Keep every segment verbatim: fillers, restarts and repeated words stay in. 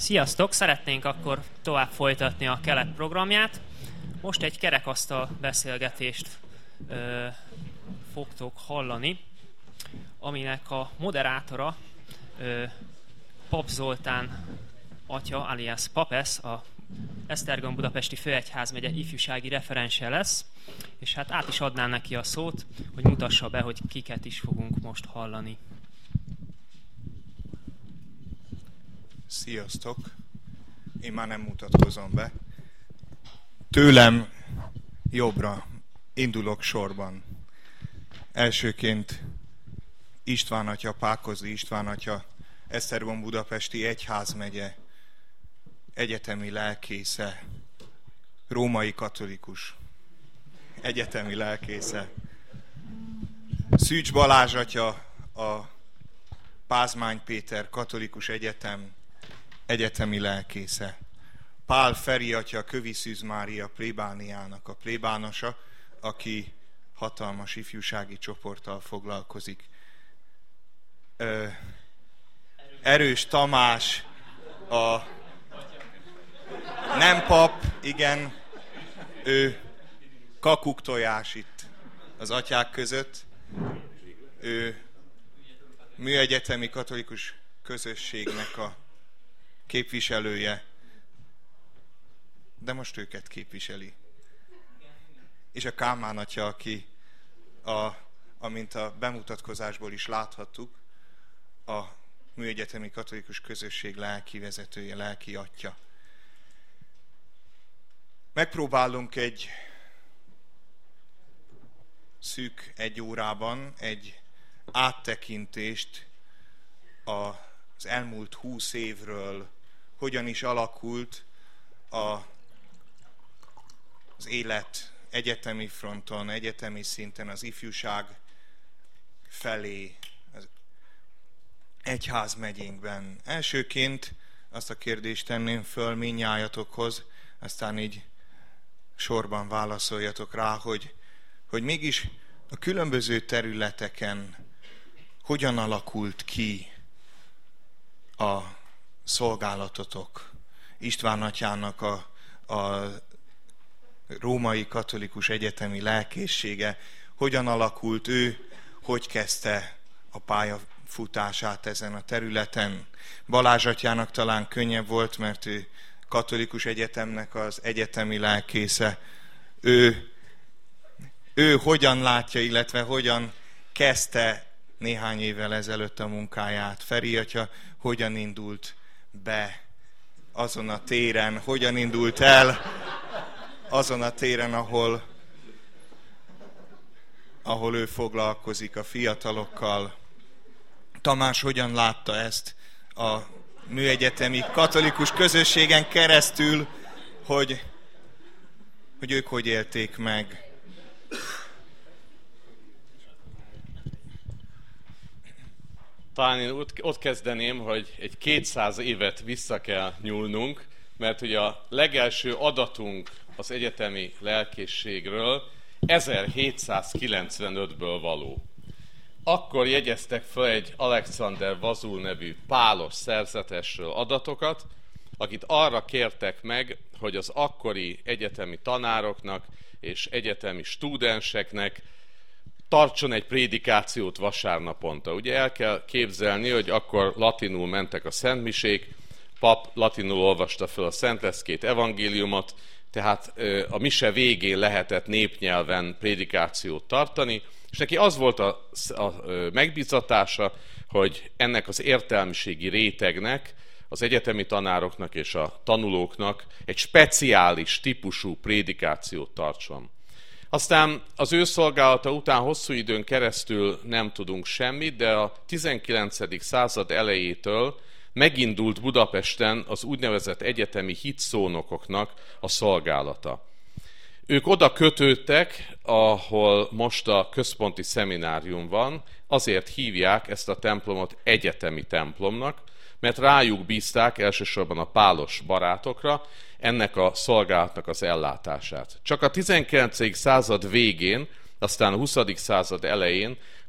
Sziasztok! Szeretnénk akkor tovább folytatni a Kelet programját. Most egy kerekasztal beszélgetést ö, fogtok hallani, aminek a moderátora ö, Pap Zoltán atya, alias Papesz, a Esztergom Budapesti Főegyházmegye ifjúsági referense lesz, és hát át is adnám neki a szót, hogy mutassa be, hogy kiket is fogunk most hallani. Sziasztok! Én már nem mutatkozom be. Tőlem jobbra indulok sorban. Elsőként István atya, Pákozdi István atya, Esztergom Budapesti Egyházmegye egyetemi lelkésze, római katolikus egyetemi lelkésze. Szűcs Balázs atya, a Pázmány Péter Katolikus Egyetem egyetemi lelkésze. Pál Feri atya, Kövi Szűz Mária plébániának a plébánosa, aki hatalmas ifjúsági csoporttal foglalkozik. Ö, Erős Tamás, a nem pap, igen, ő kakuktojás itt az atyák között. Ő műegyetemi katolikus közösségnek a képviselője, de most őket képviseli. És a Kálmán atya, aki, a, amint a bemutatkozásból is láthattuk, a műegyetemi katolikus közösség lelki vezetője, lelki atya. Megpróbálunk egy szűk egy órában egy áttekintést az elmúlt húsz évről, hogyan is alakult a, az élet egyetemi fronton, egyetemi szinten, az ifjúság felé, az egyházmegyénkben. Elsőként azt a kérdést tenném föl mindnyájatokhoz, aztán így sorban válaszoljatok rá, hogy, hogy mégis a különböző területeken hogyan alakult ki a szolgálatotok. István atyának a, a római katolikus egyetemi lelkészsége, hogyan alakult ő, hogy kezdte a pályafutását ezen a területen. Balázs atyának talán könnyebb volt, mert ő katolikus egyetemnek az egyetemi lelkésze. Ő, ő hogyan látja, illetve hogyan kezdte néhány évvel ezelőtt a munkáját. Feri atya hogyan indult be azon a téren, hogyan indult el azon a téren, ahol, ahol ő foglalkozik a fiatalokkal. Tamás hogyan látta ezt a műegyetemi katolikus közösségen keresztül, hogy, hogy ők hogy élték meg. Talán én ott kezdeném, hogy egy kétszáz évet vissza kell nyúlnunk, mert ugye a legelső adatunk az egyetemi lelkészségről ezerhétszázkilencvenötből való. Akkor jegyeztek fel egy Alexander Vazul nevű pálos szerzetesről adatokat, akit arra kértek meg, hogy az akkori egyetemi tanároknak és egyetemi studenseknek tartson egy prédikációt vasárnaponta. Ugye el kell képzelni, hogy akkor latinul mentek a szentmisék, pap latinul olvasta fel a Szentleszkét evangéliumot, tehát a mise végén lehetett népnyelven prédikációt tartani, és neki az volt a, a megbízatása, hogy ennek az értelmiségi rétegnek, az egyetemi tanároknak és a tanulóknak egy speciális típusú prédikációt tartson. Aztán az ő szolgálata után hosszú időn keresztül nem tudunk semmit, de a tizenkilencedik század elejétől megindult Budapesten az úgynevezett egyetemi hitszónokoknak a szolgálata. Ők oda kötődtek, ahol most a központi szeminárium van, azért hívják ezt a templomot egyetemi templomnak, mert rájuk bízták elsősorban a pálos barátokra ennek a szolgálatnak az ellátását. Csak a tizenkilencedik század végén, aztán a huszadik század elején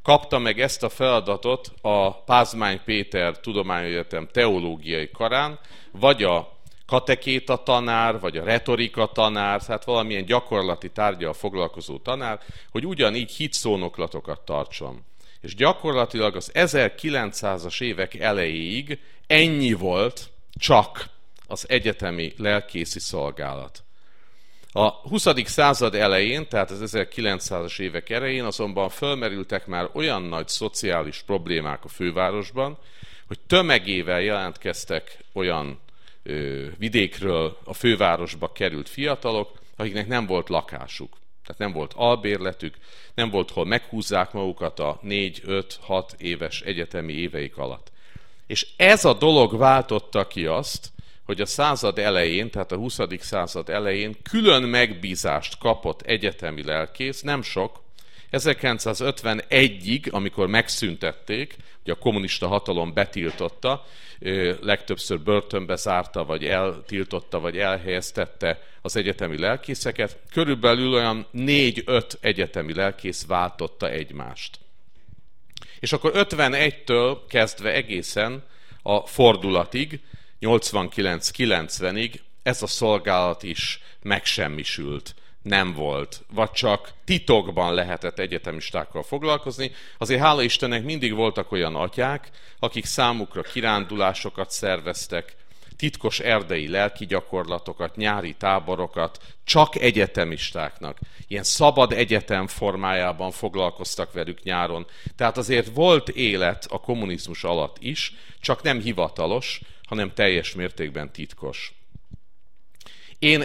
kapta meg ezt a feladatot a Pázmány Péter Tudományegyetem teológiai karán, vagy a katekéta tanár, vagy a retorika tanár, tehát valamilyen gyakorlati tárgyal foglalkozó tanár, hogy ugyanígy hitszónoklatokat tartson. És gyakorlatilag az ezerkilencszázas évek elejéig ennyi volt csak az egyetemi lelkészi szolgálat. A huszadik század elején, tehát az ezerkilencszázas évek elején azonban fölmerültek már olyan nagy szociális problémák a fővárosban, hogy tömegével jelentkeztek olyan ö, vidékről a fővárosba került fiatalok, akiknek nem volt lakásuk. Tehát nem volt albérletük, nem volt hol meghúzzák magukat a négy, öt, hat éves egyetemi éveik alatt. És ez a dolog váltotta ki azt, hogy a század elején, tehát a huszadik század elején külön megbízást kapott egyetemi lelkész, nem sok, ezerkilencszázötvenegyig, amikor megszüntették, ugye a kommunista hatalom betiltotta, legtöbbször börtönbe zárta, vagy eltiltotta, vagy elhelyeztette az egyetemi lelkészeket, körülbelül olyan négy-öt egyetemi lelkész váltotta egymást. És akkor ötvenegytől kezdve egészen a fordulatig, nyolcvankilenc-kilencvenig ez a szolgálat is megsemmisült, nem volt, vagy csak titokban lehetett egyetemistákkal foglalkozni. Azért hála Istennek mindig voltak olyan atyák, akik számukra kirándulásokat szerveztek, titkos erdei lelki gyakorlatokat, nyári táborokat, csak egyetemistáknak. Ilyen szabad egyetem formájában foglalkoztak velük nyáron. Tehát azért volt élet a kommunizmus alatt is, csak nem hivatalos, hanem teljes mértékben titkos. Én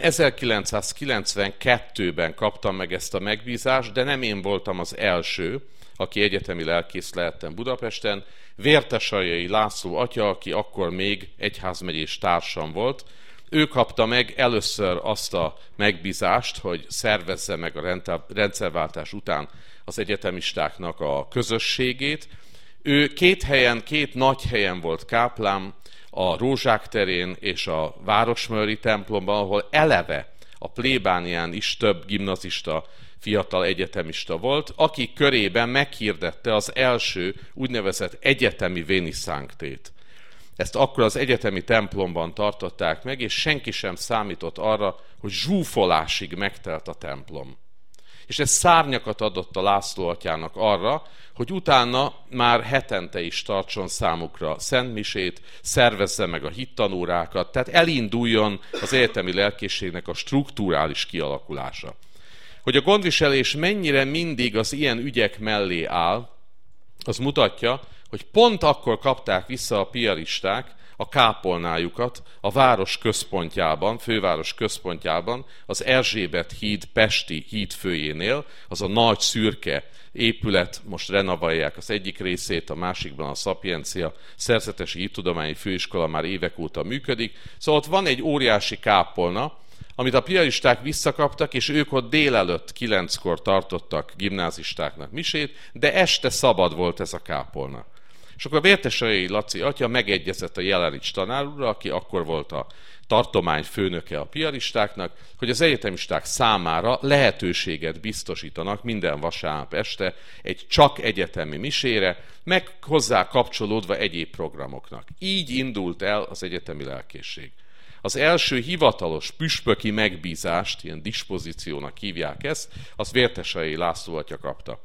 ezerkilencszázkilencvenkettőben kaptam meg ezt a megbízást, de nem én voltam az első, aki egyetemi lelkész lehettem Budapesten. Vértesaljai László atya, aki akkor még egyházmegyés társam volt, ő kapta meg először azt a megbízást, hogy szervezze meg a rendszerváltás után az egyetemistáknak a közösségét. Ő két helyen, két nagy helyen volt káplán, a Rózsák terén és a Városmörri templomban, ahol eleve a plébánián is több gimnazista, fiatal egyetemista volt, aki körében meghirdette az első úgynevezett egyetemi Veni Sanctét. Ezt akkor az egyetemi templomban tartották meg, és senki sem számított arra, hogy zsúfolásig megtelt a templom. És ez szárnyakat adott a László atyának arra, hogy utána már hetente is tartson számukra szentmisét, szervezze meg a hittanórákat, tehát elinduljon az egyetemi lelkészségnek a strukturális kialakulása. Hogy a gondviselés mennyire mindig az ilyen ügyek mellé áll, az mutatja, hogy pont akkor kapták vissza a piaristák a kápolnájukat a város központjában, főváros központjában, az Erzsébet híd pesti hídfőjénél, az a nagy szürke épület, most renoválják az egyik részét, a másikban a Szapiencia Szerzetesi Hittudományi Főiskola már évek óta működik. Szóval ott van egy óriási kápolna, amit a piaristák visszakaptak, és ők ott délelőtt kilenckor tartottak gimnázistáknak misét, de este szabad volt ez a kápolna. És akkor a Vértesaljai Laci atya megegyezett a Jelenics tanár úrral, aki akkor volt a tartomány főnöke a piaristáknak, hogy az egyetemisták számára lehetőséget biztosítanak minden vasárnap este egy csak egyetemi misére, meg hozzá kapcsolódva egyéb programoknak. Így indult el az egyetemi lelkészség. Az első hivatalos püspöki megbízást, ilyen dispozíciónak hívják ezt, az Vértesaljai László atya kapta.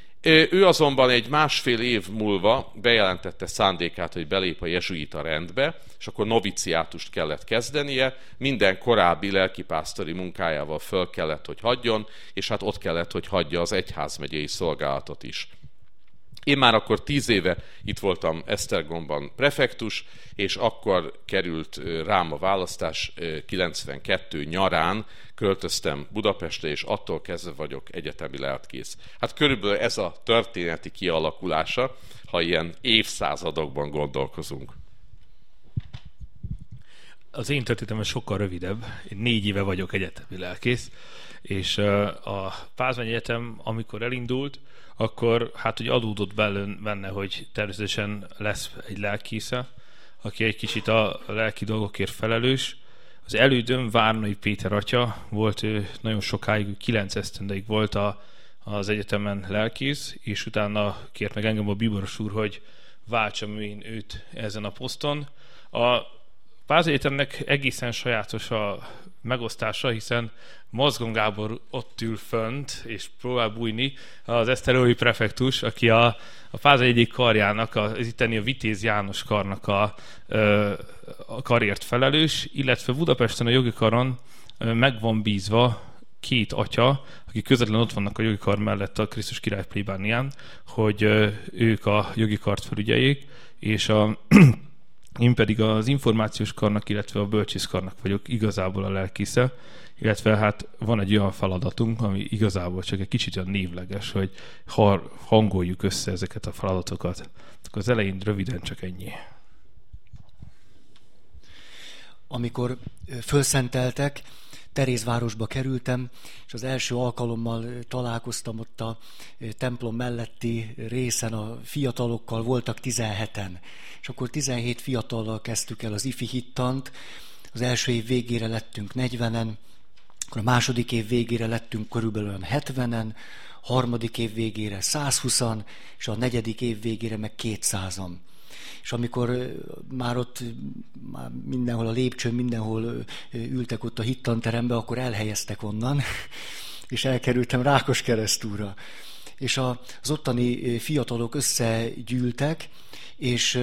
Ő azonban egy másfél év múlva bejelentette szándékát, hogy belép a jezsuita rendbe, és akkor noviciátust kellett kezdenie, minden korábbi lelkipásztori munkájával föl kellett, hogy hagyjon, és hát ott kellett, hogy hagyja az egyházmegyei szolgálatot is. Én már akkor tíz éve itt voltam Esztergomban prefektus, és akkor került rám a választás, kilencvenkettő nyarán költöztem Budapestre, és attól kezdve vagyok egyetemi lelkész. Hát körülbelül ez a történeti kialakulása, ha ilyen évszázadokban gondolkozunk. Az én történetem sokkal rövidebb. Én négy éve vagyok egyetemi lelkész, és a Pázmány Egyetem, amikor elindult, akkor hát hogy adódott benne, hogy természetesen lesz egy lelkésze, aki egy kicsit a lelki dolgokért felelős. Az elődöm Várnai Péter atya volt, ő nagyon sokáig, kilenc esztendeig volt a az egyetemen lelkész, és utána kért meg engem a bíboros úr, hogy váltsam én őt ezen a poszton. A Páz Egyetemnek egészen sajátos a megosztása, hiszen Mozgón Gábor ott ül fönt, és próbál bújni, az esztergói prefektus, aki a, a Páz egyik karjának, az itteni a Vitéz János karnak a, a karért felelős, illetve Budapesten a jogi karon meg van bízva két atya, akik közvetlenül ott vannak a jogi kar mellett a Krisztus király plébánián, hogy ők a jogi kart felügyeljék, és a én pedig az információs karnak, illetve a bölcsészkarnak vagyok igazából a lelkésze, illetve hát van egy olyan feladatunk, ami igazából csak egy kicsit olyan névleges, hogy hangoljuk össze ezeket a feladatokat. Akkor az elején röviden csak ennyi. Amikor fölszenteltek, Terézvárosba kerültem, és az első alkalommal találkoztam ott a templom melletti részen a fiatalokkal, voltak tizenheten. És akkor tizenhét fiatallal kezdtük el az ifi hittant, az első év végére lettünk negyvenen, akkor a második év végére lettünk körülbelül hetvenen, harmadik év végére százhúszan, és a negyedik év végére meg kétszázan. És amikor már ott már mindenhol a lépcsőn, mindenhol ültek ott a hittanterembe, akkor elhelyeztek onnan, és elkerültem Rákoskeresztúra. És az ottani fiatalok összegyűltek, és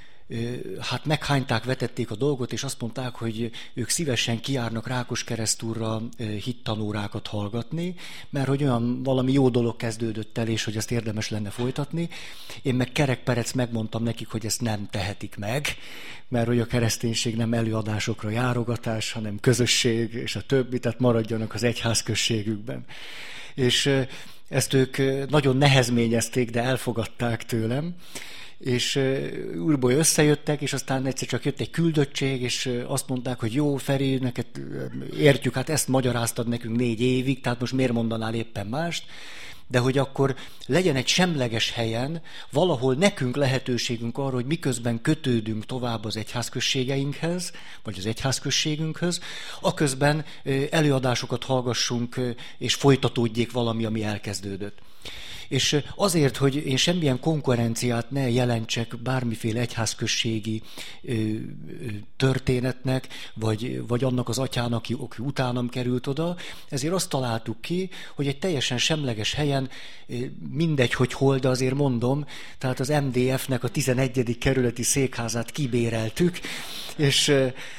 hát meghányták, vetették a dolgot, és azt mondták, hogy ők szívesen kijárnak Rákoskeresztúrra hittanórákat hallgatni, mert hogy olyan valami jó dolog kezdődött el, és hogy ezt érdemes lenne folytatni. Én meg kerekperec megmondtam nekik, hogy ezt nem tehetik meg, mert hogy a kereszténység nem előadásokra járogatás, hanem közösség, és a többi, tehát maradjanak az egyházközségükben. És ezt ők nagyon nehezményezték, de elfogadták tőlem, és úrból összejöttek, és aztán egyszer csak jött egy küldöttség, és azt mondták, hogy jó, Feri, neked értjük, hát ezt magyaráztad nekünk négy évig, tehát most miért mondanál éppen mást, de hogy akkor legyen egy semleges helyen, valahol nekünk lehetőségünk arra, hogy miközben kötődünk tovább az egyházközségeinkhez, vagy az egyházközségünkhöz, aközben előadásokat hallgassunk, és folytatódjék valami, ami elkezdődött. És azért, hogy én semmilyen konkurenciát ne jelentsek bármiféle egyházközségi ö, ö, történetnek, vagy, vagy annak az atyának, aki, aki utánam került oda, ezért azt találtuk ki, hogy egy teljesen semleges helyen, mindegy, hogy hol, de azért mondom, tehát az em dé ef-nek a tizenegyedik kerületi székházát kibéreltük, és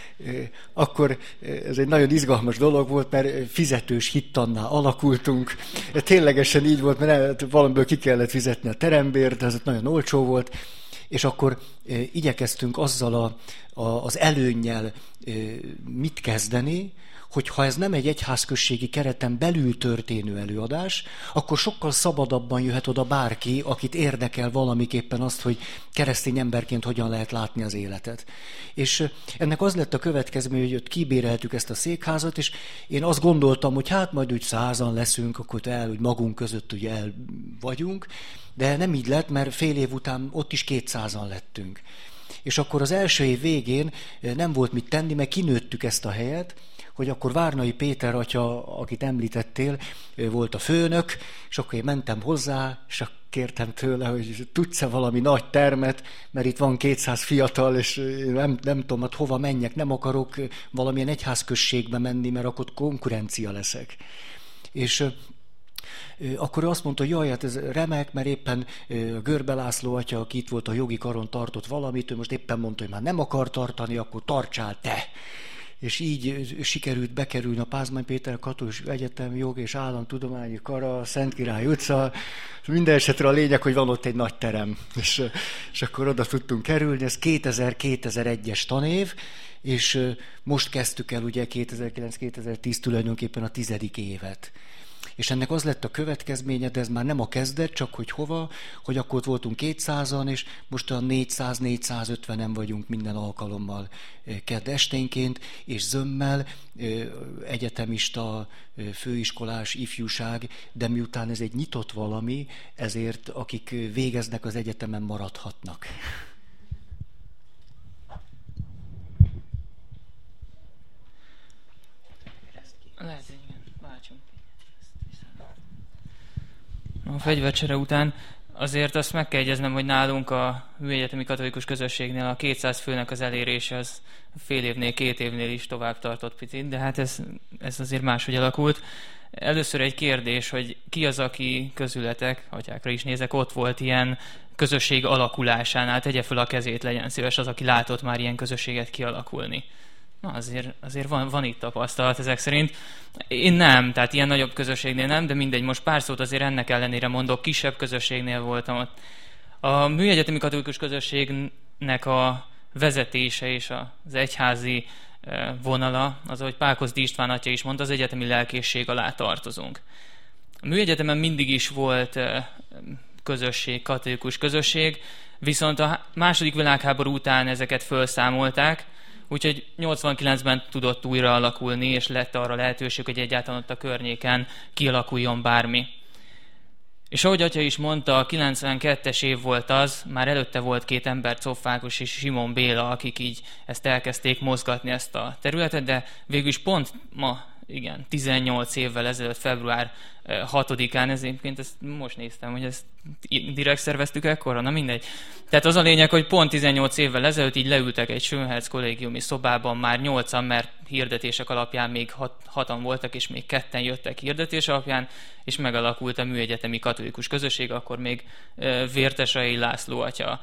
akkor ez egy nagyon izgalmas dolog volt, mert fizetős hittanná alakultunk. Ténylegesen így volt, mert valamiből ki kellett fizetni a terembért, de ez nagyon olcsó volt. És akkor igyekeztünk azzal a, a, az előnnyel mit kezdeni, hogy ha ez nem egy egyházközségi kereten belül történő előadás, akkor sokkal szabadabban jöhet oda bárki, akit érdekel valamiképpen azt, hogy keresztény emberként hogyan lehet látni az életet. És ennek az lett a következmény, hogy ott kibéreltük ezt a székházat, és én azt gondoltam, hogy hát majd úgy százan leszünk, akkor el, úgy magunk között ugye el vagyunk, de nem így lett, mert fél év után ott is kétszázan lettünk. És akkor az első év végén nem volt mit tenni, mert kinőttük ezt a helyet, hogy akkor Várnai Péter atya, akit említettél, volt a főnök, és akkor én mentem hozzá, és kértem tőle, hogy tudsz-e valami nagy termet, mert itt van kétszáz fiatal, és nem, nem tudom, hát hova menjek, nem akarok valamilyen egyházközségbe menni, mert akkor konkurencia leszek. És akkor azt mondta, hogy jaj, hát ez remek, mert éppen Görbe László atya, aki itt volt a jogi karon, tartott valamit, ő most éppen mondta, hogy már nem akar tartani, akkor tartsál te. És így sikerült bekerülni a Pázmány Péter Katolikus Egyetem Jog és Államtudományi Kara, Szentkirály utca. Minden esetre a lényeg, hogy van ott egy nagy terem. És, és akkor oda tudtunk kerülni. Ez kétezer-kétezer-egyes tanév, és most kezdtük el ugye kétezer-kilenc-kétezer-tíz tulajdonképpen a tizedik évet. És ennek az lett a következménye, de ez már nem a kezdet, csak hogy hova, hogy akkor ott voltunk kétszázan, és most olyan négyszáz-négyszázötvenen vagyunk minden alkalommal kedd esténként, és zömmel, egyetemista, főiskolás, ifjúság, de miután ez egy nyitott valami, ezért akik végeznek az egyetemen maradhatnak. Lehet, igen, váltsunk. a fegyvercsere után. Azért azt meg kell jegyeznem, hogy nálunk a műegyetemi katolikus közösségnél a kétszáz főnek az elérése az fél évnél, két évnél is tovább tartott picit, de hát ez, ez azért máshogy alakult. Először egy kérdés, hogy ki az, aki közületek, atyákra is nézek, ott volt ilyen közösség alakulásánál, tegye fel a kezét, legyen szíves az, aki látott már ilyen közösséget kialakulni. Na azért, azért van, van itt tapasztalat ezek szerint. Én nem, tehát ilyen nagyobb közösségnél nem, de mindegy, most pár szót azért ennek ellenére mondok, kisebb közösségnél voltam ott. A műegyetemi katolikus közösségnek a vezetése és az egyházi vonala, az, ahogy Pákozdi István atya is mondta, az egyetemi lelkészség alá tartozunk. A műegyetemen mindig is volt közösség, katolikus közösség, viszont a második világháború után ezeket felszámolták, úgyhogy nyolcvankilencben tudott újra alakulni, és lett arra lehetőség, hogy egyáltalán ott a környéken kialakuljon bármi. És ahogy atya is mondta, a kilencvenkettes év volt az, már előtte volt két ember, Czopf Ákos és Simon Béla, akik így ezt elkezdték mozgatni ezt a területet, de végül is pont ma, igen, tizennyolc évvel ezelőtt, február hatodikán, ez egyébként ezt most néztem, hogy ezt direkt szerveztük ekkora, na mindegy. Tehát az a lényeg, hogy pont tizennyolc évvel ezelőtt így leültek egy Schönherz kollégiumi szobában, már nyolcan, mert hirdetések alapján még hat, hatan voltak, és még ketten jöttek hirdetés alapján, és megalakult a műegyetemi katolikus közösség, akkor még Vértesai László atya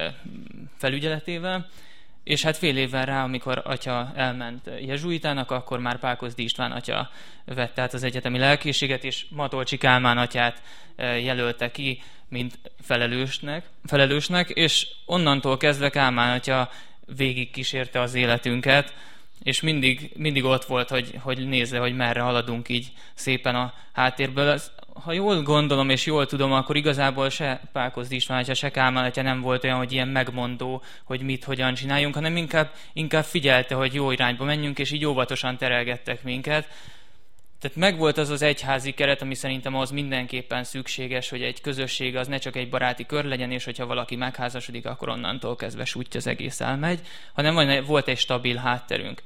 felügyeletével. És hát fél évvel rá, amikor atya elment jezsuitának, akkor már Pákozdi István atya vette át az egyetemi lelkészséget, és Matolcsy Kálmán atyát jelölte ki, mint felelősnek, felelősnek, és onnantól kezdve Kálmán atya végig kísérte az életünket, és mindig, mindig ott volt, hogy, hogy nézze, hogy merre haladunk így szépen a háttérből. Ez, ha jól gondolom és jól tudom, akkor igazából se Pákozdi István atya, se Kálmán atya nem volt olyan, hogy ilyen megmondó, hogy mit, hogyan csináljunk, hanem inkább, inkább figyelte, hogy jó irányba menjünk, és így óvatosan terelgettek minket. Tehát megvolt az az egyházi keret, ami szerintem az mindenképpen szükséges, hogy egy közösség az ne csak egy baráti kör legyen, és hogyha valaki megházasodik, akkor onnantól kezdve sújtja az egész elmegy, hanem volt egy stabil hátterünk.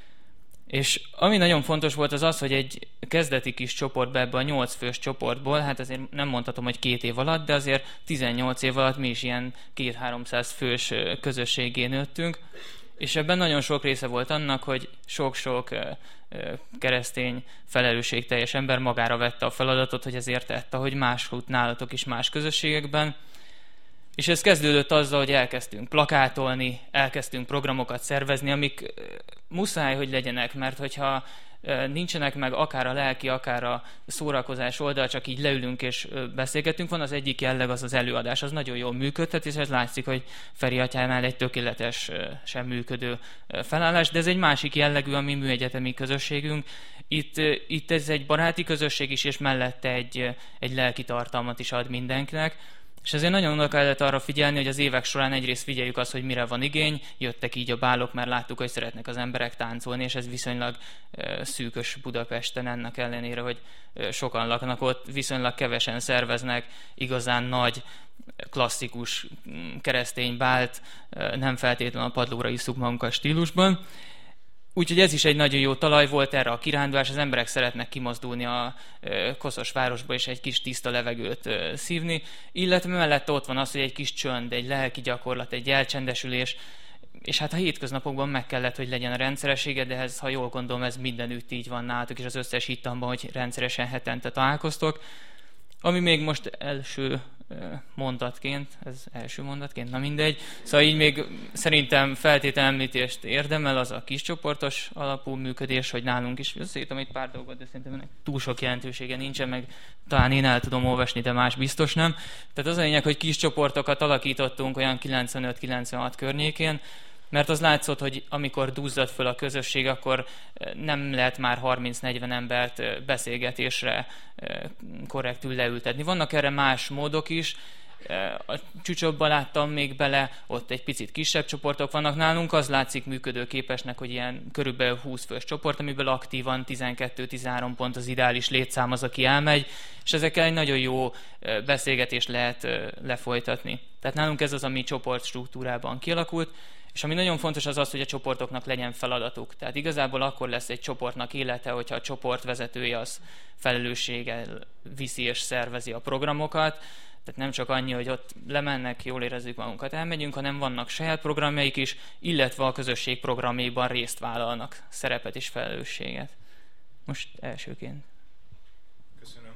És ami nagyon fontos volt az az, hogy egy kezdeti kis csoportba, ebbe a nyolc fős csoportból, hát azért nem mondhatom, hogy két év alatt, de azért tizennyolc év alatt mi is ilyen két-háromszáz fős közösségé nőttünk, és ebben nagyon sok része volt annak, hogy sok-sok keresztény felelősségteljes ember magára vette a feladatot, hogy ezért tette, hogy máshogy nálatok is más közösségekben. És ez kezdődött azzal, hogy elkezdtünk plakátolni, elkezdtünk programokat szervezni, amik muszáj, hogy legyenek, mert hogyha nincsenek meg akár a lelki, akár a szórakozás oldal, csak így leülünk és beszélgetünk, van az egyik jelleg, az az előadás, az nagyon jól működhet, és ez látszik, hogy Feri atyánál egy tökéletes, sem működő felállás, de ez egy másik jellegű a mi műegyetemi közösségünk. Itt, itt ez egy baráti közösség is, és mellette egy, egy lelki tartalmat is ad mindenkinek. És ezért nagyon oda kellett arra figyelni, hogy az évek során egyrészt figyeljük azt, hogy mire van igény, jöttek így a bálok, mert láttuk, hogy szeretnek az emberek táncolni, és ez viszonylag e, szűkös Budapesten, ennek ellenére, hogy e, sokan laknak ott, viszonylag kevesen szerveznek igazán nagy, klasszikus keresztény bált, e, nem feltétlenül a padlóra isszuk magunkat stílusban. Úgyhogy ez is egy nagyon jó talaj volt erre a kirándulás, az emberek szeretnek kimozdulni a koszos városba és egy kis tiszta levegőt szívni, illetve mellett ott van az, hogy egy kis csönd, egy lelki gyakorlat, egy elcsendesülés, és hát a hétköznapokban meg kellett, hogy legyen a rendszeressége, de ez, ha jól gondolom, ez mindenütt így van nálatok, és az összes hittamban, hogy rendszeresen hetente találkoztok. Ami még most első mondatként, ez első mondatként, na mindegy, szóval így még szerintem feltétlen említést érdemel az a kiscsoportos alapú működés, hogy nálunk is összeírtam egy pár dolgot, de szerintem ennek túl sok jelentősége nincsen, meg talán én el tudom olvasni, de más biztos nem. Tehát az a lényeg, hogy kis csoportokat alakítottunk olyan kilencvenöt-kilencvenhat környékén, mert az látszott, hogy amikor duzzadt föl a közösség, akkor nem lehet már harminc-negyven embert beszélgetésre korrektül leültetni. Vannak erre más módok is, A Csücsöbben láttam még bele, ott egy picit kisebb csoportok vannak nálunk, az látszik működőképesnek, hogy ilyen körülbelül húsz fős csoport, amiből aktívan tizenkettő-tizenhárom pont az ideális létszám az, aki elmegy, és ezekkel egy nagyon jó beszélgetést lehet lefolytatni. Tehát nálunk ez az, ami csoport struktúrában kialakult, és ami nagyon fontos az az, hogy a csoportoknak legyen feladatuk. Tehát igazából akkor lesz egy csoportnak élete, hogyha a csoport vezetője az felelősséggel viszi és szervezi a programokat. Tehát nem csak annyi, hogy ott lemennek, jól érezzük magunkat, elmegyünk, hanem vannak saját programjaik is, illetve a közösség programjaiban részt vállalnak szerepet és felelősséget. Most elsőként. Köszönöm.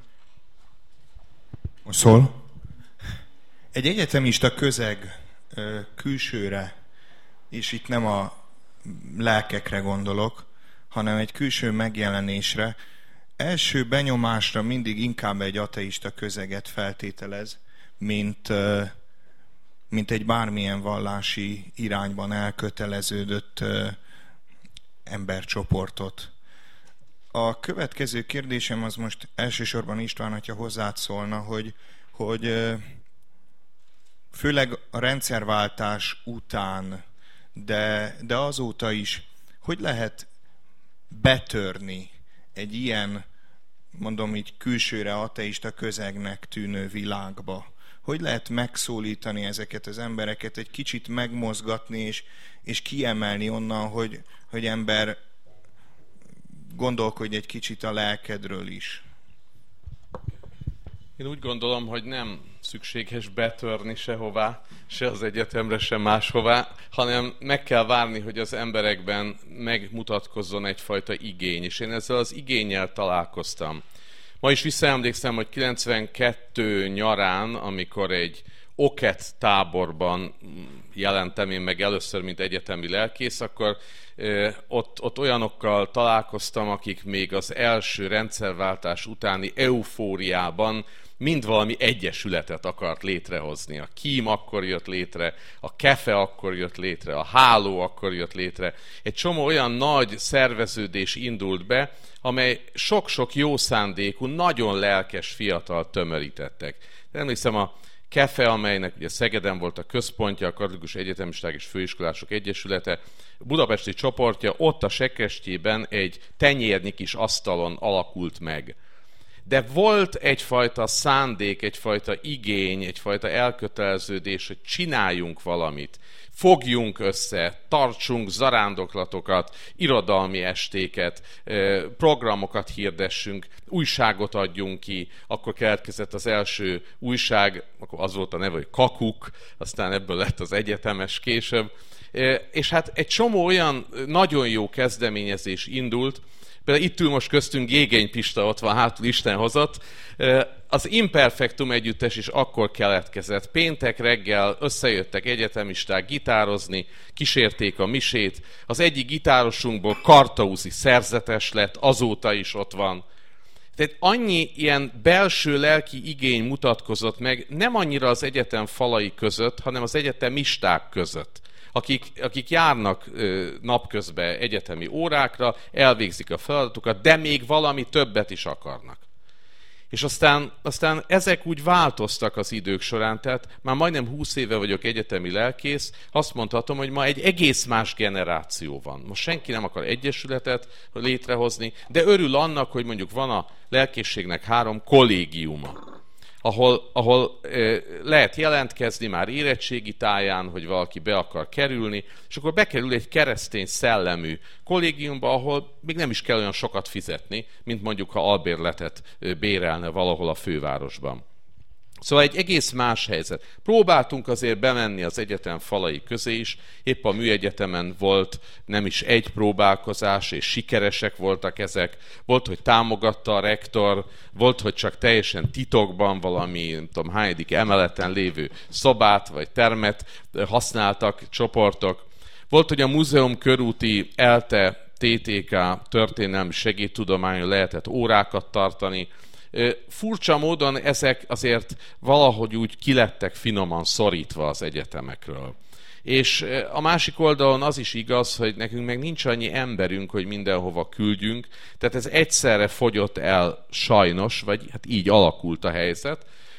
Most szól. Egy egyetemista közeg külsőre, és itt nem a lelkekre gondolok, hanem egy külső megjelenésre, első benyomásra mindig inkább egy ateista közeget feltételez, mint, mint egy bármilyen vallási irányban elköteleződött embercsoportot. A következő kérdésem az most elsősorban István, hogyha hozzád szólna, hogy, hogy főleg a rendszerváltás után, de, de azóta is, hogy lehet betörni egy ilyen, mondom így, külsőre ateista közegnek tűnő világba? Hogy lehet megszólítani ezeket az embereket, egy kicsit megmozgatni, és, és kiemelni onnan, hogy, hogy ember, gondolkodj egy kicsit a lelkedről is? Én úgy gondolom, hogy nem szükséges betörni sehová, se az egyetemre, se máshová, hanem meg kell várni, hogy az emberekben megmutatkozzon egyfajta igény, és én ezzel az igénnyel találkoztam. Ma is visszaemlékszem, hogy kilencvenkettő nyarán, amikor egy Oket táborban jelentem én meg először, mint egyetemi lelkész, akkor eh, ott, ott olyanokkal találkoztam, akik még az első rendszerváltás utáni eufóriában mind valami egyesületet akart létrehozni. A Kím akkor jött létre, a Kefe akkor jött létre, a Háló akkor jött létre. Egy csomó olyan nagy szerveződés indult be, amely sok-sok jó szándékú, nagyon lelkes fiatal tömörítettek. Emlékszem, a Kefe, amelynek ugye Szegeden volt a központja, a Katolikus Egyetemisták és Főiskolások Egyesülete, budapesti csoportja ott a Sekrestjében egy tenyérnyi kis asztalon alakult meg. De volt egyfajta szándék, egyfajta igény, egyfajta elköteleződés, hogy csináljunk valamit, fogjunk össze, tartsunk zarándoklatokat, irodalmi estéket, programokat hirdessünk, újságot adjunk ki. Akkor keletkezett az első újság, akkor az volt a neve, hogy Kakuk, aztán ebből lett az egyetemes később. És hát egy csomó olyan nagyon jó kezdeményezés indult. Például itt ül most köztünk Jégény Pista, ott van hátul, Isten hozott. Az Imperfektum együttes is akkor keletkezett. Péntek reggel összejöttek egyetemisták gitározni, kísérték a misét. Az egyik gitárosunkból Kartauzi szerzetes lett, azóta is ott van. Tehát annyi ilyen belső lelki igény mutatkozott meg, nem annyira az egyetem falai között, hanem az egyetemisták között. Akik, akik járnak ö, napközben egyetemi órákra, elvégzik a feladatukat, de még valami többet is akarnak. És aztán, aztán ezek úgy változtak az idők során, tehát már majdnem húsz éve vagyok egyetemi lelkész, azt mondhatom, hogy ma egy egész más generáció van. Most senki nem akar egyesületet létrehozni, de örül annak, hogy mondjuk van a lelkészségnek három kollégiuma, ahol, ahol eh, lehet jelentkezni már érettségi táján, hogy valaki be akar kerülni, és akkor bekerül egy keresztény szellemű kollégiumba, ahol még nem is kell olyan sokat fizetni, mint mondjuk, ha albérletet eh, bérelne valahol a fővárosban. Szóval egy egész más helyzet. Próbáltunk azért bemenni az egyetem falai közé is, épp a műegyetemen volt nem is egy próbálkozás, és sikeresek voltak ezek. Volt, hogy támogatta a rektor, volt, hogy csak teljesen titokban valami, nem tudom, hányadik emeleten lévő szobát vagy termet használtak csoportok. Volt, hogy a múzeum körúti ELTE té té ká történelmi segédtudományon lehetett órákat tartani. Furcsa módon ezek azért valahogy úgy kilettek finoman szorítva az egyetemekről. És a másik oldalon az is igaz, hogy nekünk meg nincs annyi emberünk, hogy mindenhova küldjünk, tehát ez egyszerre fogyott el sajnos, vagy hát így alakult a helyzet,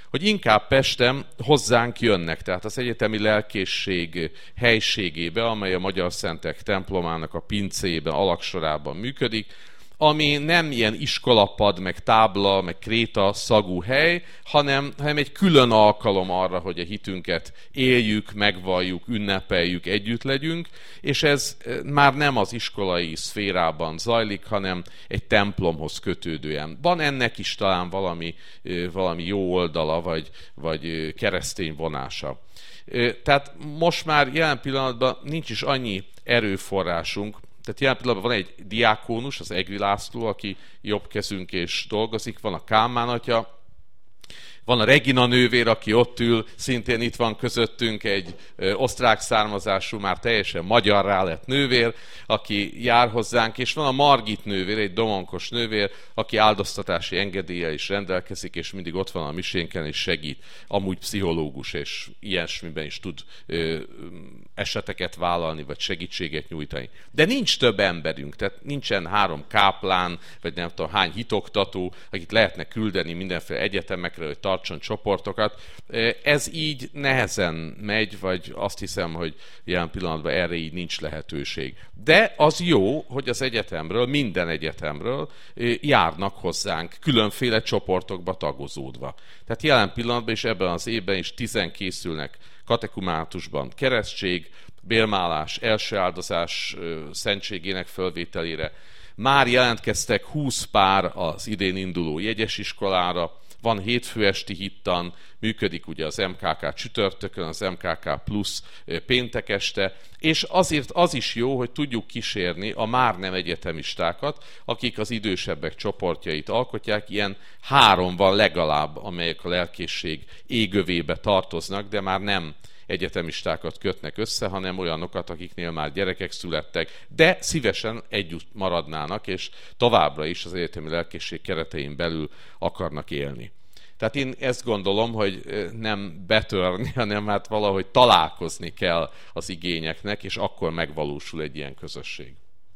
hogy inkább Pesten hozzánk jönnek, tehát az egyetemi lelkészség helységébe, amely a Magyar Szentek templomának a pincében, alaksorában működik, ami nem ilyen iskolapad, meg tábla, meg kréta szagú hely, hanem, hanem egy külön alkalom arra, hogy a hitünket éljük, megvalljuk, ünnepeljük, együtt legyünk, és ez már nem az iskolai szférában zajlik, hanem egy templomhoz kötődően. Van ennek is talán valami, valami jó oldala, vagy, vagy keresztény vonása. Tehát most már jelen pillanatban nincs is annyi erőforrásunk. Tehát jelen pillanatban van egy diákónus, az Egri László, aki jobb kezünk és dolgozik, van a Kálmán atya, van a Regina nővér, aki ott ül, szintén itt van közöttünk egy ö, osztrák származású, már teljesen magyarrá lett nővér, aki jár hozzánk, és van a Margit nővér, egy domonkos nővér, aki áldoztatási engedéllyel is rendelkezik, és mindig ott van a misénken, és segít. Amúgy pszichológus, és ilyesmiben is tud ö, eseteket vállalni, vagy segítséget nyújtani. De nincs több emberünk, tehát nincsen három káplán, vagy nem tudom hány hitoktató, akit lehetne küldeni mindenféle egyetemekre, hogy tartson csoportokat. Ez így nehezen megy, vagy azt hiszem, hogy jelen pillanatban erre így nincs lehetőség. De az jó, hogy az egyetemről, minden egyetemről járnak hozzánk különféle csoportokba tagozódva. Tehát jelen pillanatban is ebben az évben is tizen készülnek katekumátusban keresztség, bélmálás, első áldozás szentségének fölvételére. Már jelentkeztek húsz pár az idén induló jegyesiskolára, van hétfő esti hittan, működik ugye az em ká ká csütörtökön, az em ká ká plusz péntek este, és azért az is jó, hogy tudjuk kísérni a már nem egyetemistákat, akik az idősebbek csoportjait alkotják, ilyen három van legalább, amelyek a lelkészség égövébe tartoznak, de már nem egyetemistákat kötnek össze, hanem olyanokat, akiknél már gyerekek születtek, de szívesen együtt maradnának, és továbbra is az egyetemi lelkészség keretein belül akarnak élni. Tehát én ezt gondolom, hogy nem betörni, hanem hát valahogy találkozni kell az igényeknek, és akkor megvalósul egy ilyen közösség.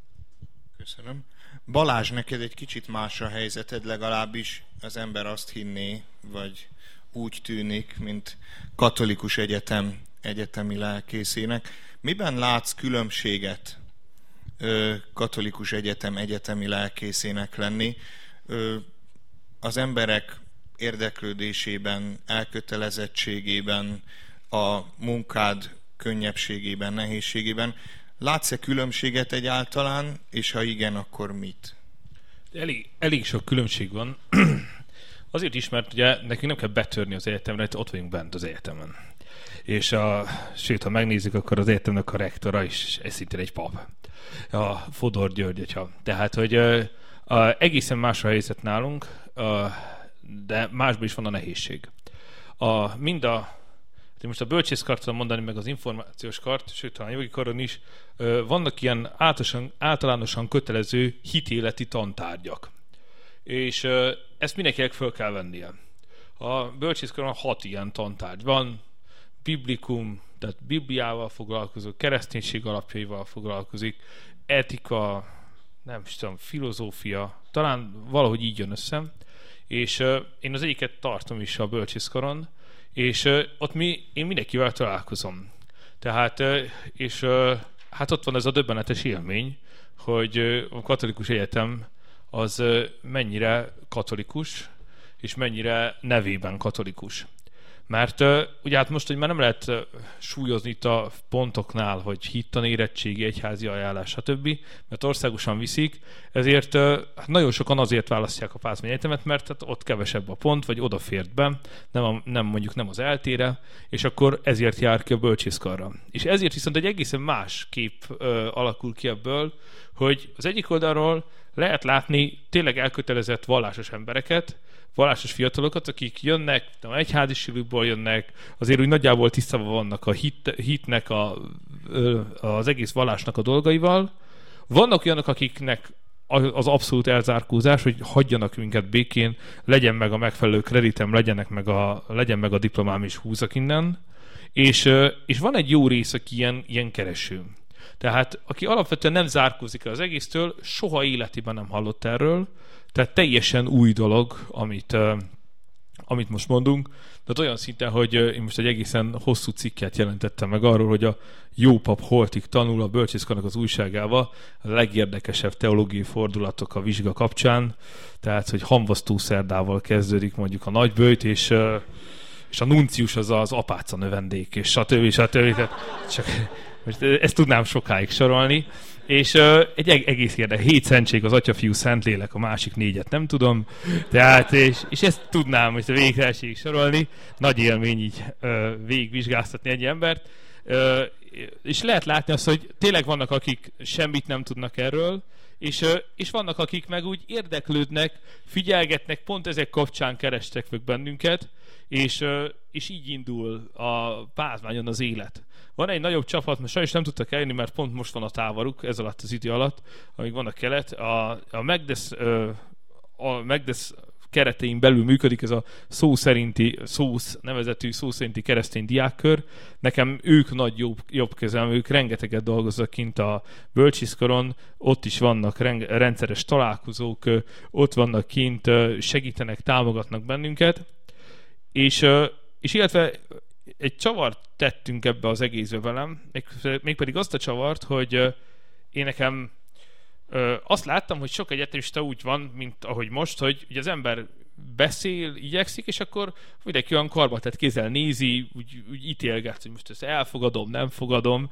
Köszönöm. Balázs, neked egy kicsit más a helyzeted, legalábbis az ember azt hinné, vagy úgy tűnik, mint katolikus egyetem egyetemi lelkészének. Miben látsz különbséget ö, katolikus egyetem egyetemi lelkészének lenni? Ö, az emberek érdeklődésében, elkötelezettségében, a munkád könnyebbségében, nehézségében. Látsz-e különbséget egyáltalán, és ha igen, akkor mit? Elég, elég sok különbség van. Azért is, mert ugye nekünk nem kell betörni az egyetemre, ott vagyunk bent az egyetemen. És a, sőt, ha megnézzük, akkor az egyetemnek a rektora is szintén egy pap. A Fodor György atya. Tehát, hogy a, a, egészen más a helyzet nálunk, a, de másban is van a nehézség. A, mind a, most a bölcsészkart tudom mondani, meg az információs kart, sőt, talán jogi karon is, vannak ilyen általánosan, általánosan kötelező hitéleti tantárgyak. És ezt mindenkinek föl kell vennie. A bölcsészkaron hat ilyen tantárgy van, biblikum, tehát Bibliával foglalkozó, kereszténység alapjaival foglalkozik, etika, nem tudom, filozófia, talán valahogy így jön össze, és uh, én az egyiket tartom is a bölcsészkaron, és uh, ott mi, én mindenkivel találkozom. Tehát, uh, és uh, hát ott van ez a döbbenetes élmény, hogy uh, a katolikus egyetem az uh, mennyire katolikus, és mennyire nevében katolikus. Mert uh, ugye hát most, hogy már nem lehet uh, súlyozni itt a pontoknál, hogy hittan, érettségi, egyházi ajánlás, stb., mert országosan viszik, ezért uh, nagyon sokan azért választják a Pázmány Egyetemet, mert hát ott kevesebb a pont, vagy odafért be, nem, a, nem mondjuk nem az eltére, és akkor ezért jár ki a bölcsészkarra. És ezért viszont egy egészen más kép uh, alakul ki ebből, hogy az egyik oldalról lehet látni tényleg elkötelezett vallásos embereket, vallásos fiatalokat, akik jönnek, nem egyházi silukból jönnek, azért úgy nagyjából tisztában vannak a hit, hitnek, a, az egész vallásnak a dolgaival. Vannak olyanok, akiknek az abszolút elzárkózás, hogy hagyjanak minket békén, legyen meg a megfelelő kreditem, legyenek meg a, legyen meg a diplomám, és húzzak innen. És, és van egy jó rész, aki ilyen, ilyen kereső. Tehát aki alapvetően nem zárkózik el az egésztől, soha életében nem hallott erről, tehát teljesen új dolog, amit, uh, amit most mondunk. de olyan szinten, hogy én most egy egészen hosszú cikket jelentettem meg arról, hogy a jó pap holtig tanul a bölcsészkarnak az újságával a legérdekesebb teológiai fordulatok a vizsga kapcsán, tehát, hogy hamvasztó szerdával kezdődik mondjuk a nagyböjt, és, és a nuncius az az apáca növendék, és stb. stb. Csak most ezt tudnám sokáig sorolni. És uh, egy egész érdekes, hét szentség, az Atya, Fiú, Szentlélek, a másik négyet nem tudom. Tehát, és, és ezt tudnám most a végtelenségig sorolni. Nagy élmény így uh, végigvizsgáztatni egy embert. Uh, és lehet látni azt, hogy tényleg vannak, akik semmit nem tudnak erről, és, uh, és vannak, akik meg úgy érdeklődnek, figyelgetnek, pont ezek kapcsán kerestek meg bennünket, és, uh, és így indul a Pázmányon az élet. Van egy nagyobb csapat, most sajnos nem tudtak eljönni, mert pont most van a táboruk, ez alatt az idő alatt, amíg van a kelet. A, a Megdesz, a Megdesz keretein belül működik ez a szó szerinti, szósz nevezetű szó szerinti keresztény diákkör. Nekem ők nagy jobb, jobb kezem, ők rengeteget dolgoznak kint a bölcsészkaron, ott is vannak reng, rendszeres találkozók, ott vannak kint, segítenek, támogatnak bennünket, és, és illetve egy csavart tettünk ebbe az egészbe velem, mégpedig azt a csavart, hogy én nekem azt láttam, hogy sok egyetemista úgy van, mint ahogy most, hogy ugye az ember beszél, igyekszik, és akkor mindenki olyan karbatett kézzel nézi, úgy, úgy ítélget, hogy most ezt elfogadom, nem fogadom,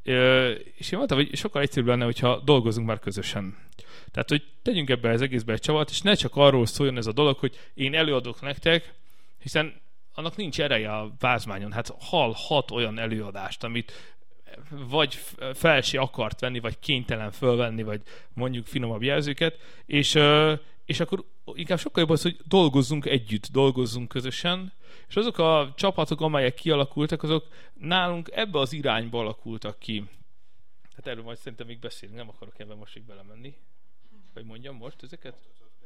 és én mondtam, hogy sokkal egyszerűbb lenne, hogyha dolgozunk már közösen. Tehát, hogy tegyünk ebbe az egészbe egy csavart, és ne csak arról szóljon ez a dolog, hogy én előadok nektek, hiszen annak nincs ereje a Pázmányon. Hát hallhat olyan előadást, amit vagy fel se akart venni, vagy kénytelen fölvenni, vagy mondjuk finomabb jelzőket, és, és akkor inkább sokkal jobb az, hogy dolgozzunk együtt, dolgozzunk közösen, és azok a csapatok, amelyek kialakultak, azok nálunk ebbe az irányba alakultak ki. Hát erről majd szerintem még beszélünk, nem akarok ebben most még belemenni. Vagy mondjam most ezeket?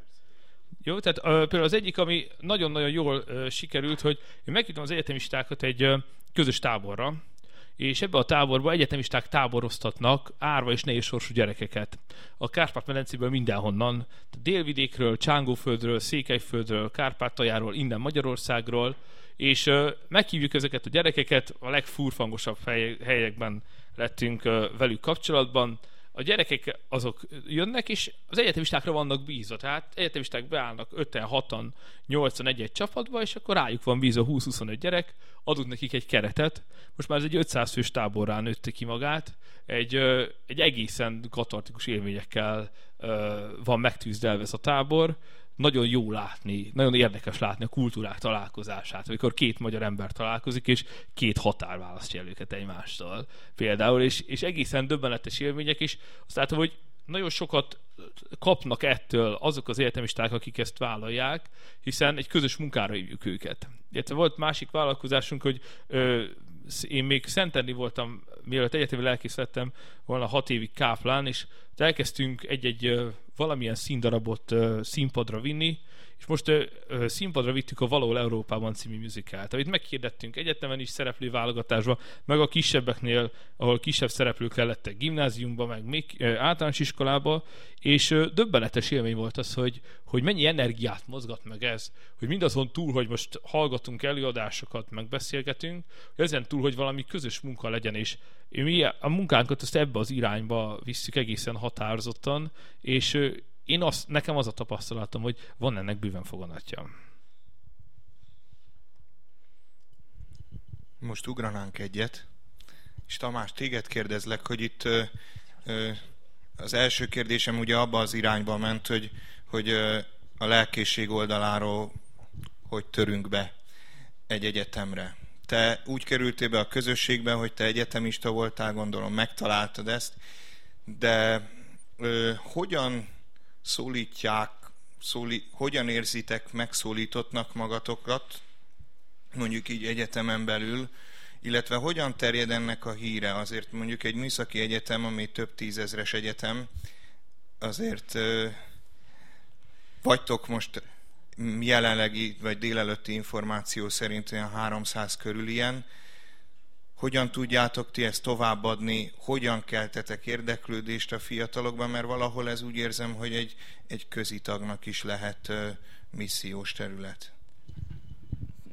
Jó, tehát uh, például az egyik, ami nagyon-nagyon jól uh, sikerült, hogy én meghívtam az egyetemistákat egy uh, közös táborra, és ebbe a táborba egyetemisták táboroztatnak árva és nehéz sorsú gyerekeket. A Kárpát-medencéből mindenhonnan, Délvidékről, Csángóföldről, Székelyföldről, Kárpátaljáról, innen Magyarországról, és uh, meghívjuk ezeket a gyerekeket, a legfurfangosabb hely, helyekben lettünk uh, velük kapcsolatban. A gyerekek azok jönnek, és az egyetemistákra vannak bízva. Tehát egyetemisták beállnak öten, hatan, nyolcan egy-egy csapatba, és akkor rájuk van bízva húsz-huszonöt gyerek, adunk nekik egy keretet. Most már ez egy ötszáz fős táborrá nőtte ki magát. Egy, egy egészen katartikus élményekkel van megtűzdelve ez a tábor. Nagyon jó látni, nagyon érdekes látni a kultúrák találkozását, amikor két magyar ember találkozik, és két határ választja el őket egymástól például, és, és egészen döbbenetes élmények, és azt látom, hogy nagyon sokat kapnak ettől azok az egyetemisták, akik ezt vállalják, hiszen egy közös munkára hívjuk őket. Illetve volt másik vállalkozásunk, hogy ö, én még Szentendrén voltam, mielőtt egyetemi lelkész lettem volna hat évig káplán, és elkezdtünk egy-egy ö, valamilyen színdarabot ö, színpadra vinni, és most ö, ö, színpadra vittük a Valahol Európában című musicalt, amit meghirdettünk egyetemen is szereplő válogatásba, meg a kisebbeknél, ahol kisebb szereplők lettek gimnáziumba, meg még ö, általános iskolába, és ö, döbbenetes élmény volt az, hogy, hogy mennyi energiát mozgat meg ez, hogy mindazon túl, hogy most hallgatunk előadásokat, meg beszélgetünk, hogy ezen túl, hogy valami közös munka legyen, és mi a munkánkat azt ebbe az irányba visszük egészen határozottan, és ö, én azt, nekem az a tapasztalatom, hogy van ennek bőven foganatja. Most ugranánk egyet, és Tamás, téged kérdezlek, hogy itt ö, ö, az első kérdésem ugye abba az irányba ment, hogy, hogy ö, a lelkészség oldaláról hogy törünk be egy egyetemre. Te úgy kerültél be a közösségbe, hogy te egyetemista voltál, gondolom megtaláltad ezt, de ö, hogyan szólítják, szóli, hogyan érzitek megszólítottnak magatokat, mondjuk így egyetemen belül, illetve hogyan terjed ennek a híre? Azért mondjuk egy műszaki egyetem, ami több tízezres egyetem, azért ö, vagytok most jelenlegi vagy délelőtti információ szerint olyan háromszáz körül ilyen. Hogyan tudjátok ti ezt továbbadni, hogyan keltetek érdeklődést a fiatalokban, mert valahol ez úgy érzem, hogy egy, egy közitagnak is lehet uh, missziós terület.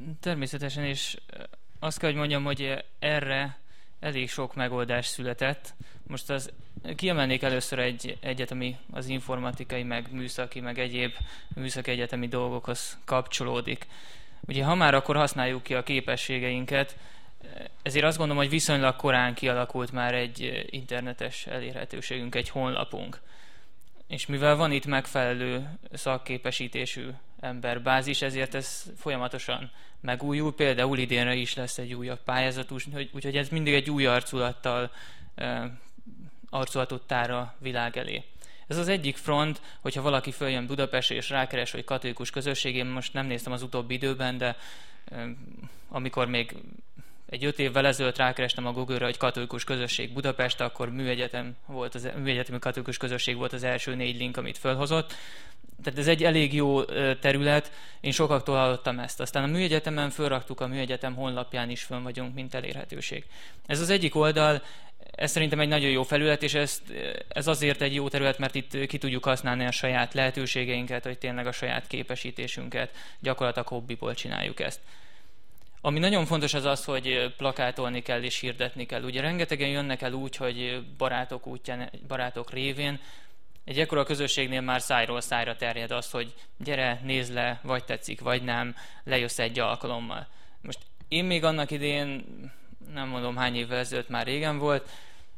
Természetesen, és azt kell, hogy mondjam, hogy erre elég sok megoldás született. Most az, kiemelnék először egy egyet, ami az informatikai, meg műszaki, meg egyéb műszaki egyetemi dolgokhoz kapcsolódik. Ugye ha már akkor használjuk ki a képességeinket, ezért azt gondolom, hogy viszonylag korán kialakult már egy internetes elérhetőségünk, egy honlapunk. És mivel van itt megfelelő szakképesítésű emberbázis, ezért ez folyamatosan megújul. Például idénre is lesz egy újabb pályázat, úgyhogy ez mindig egy új arculattal e, arculatot tár a világ elé. Ez az egyik front, hogyha valaki följön Budapestre és rákeres, hogy katolikus közösség, én most nem néztem az utóbbi időben, de e, amikor még egy öt évvel ezelőtt rákerestem a Google-ra, hogy katolikus közösség Budapest, akkor műegyetem volt az, műegyetemi katolikus közösség volt az első négy link, amit fölhozott. Tehát ez egy elég jó terület, én sokaktól hallottam ezt. Aztán a műegyetemen fölraktuk, a műegyetem honlapján is fönn vagyunk, mint elérhetőség. Ez az egyik oldal, ez szerintem egy nagyon jó felület, és ezt, ez azért egy jó terület, mert itt ki tudjuk használni a saját lehetőségeinket, hogy tényleg a saját képesítésünket, gyakorlatilag hobbiból csináljuk ezt. Ami nagyon fontos az az, hogy plakátolni kell és hirdetni kell. Ugye rengetegen jönnek el úgy, hogy barátok útján, barátok révén, egy ekkora közösségnél már szájról szájra terjed az, hogy gyere, nézd le, vagy tetszik, vagy nem, lejössz egy alkalommal. Most én még annak idén, nem mondom hány évvel ezelőtt, már régen volt,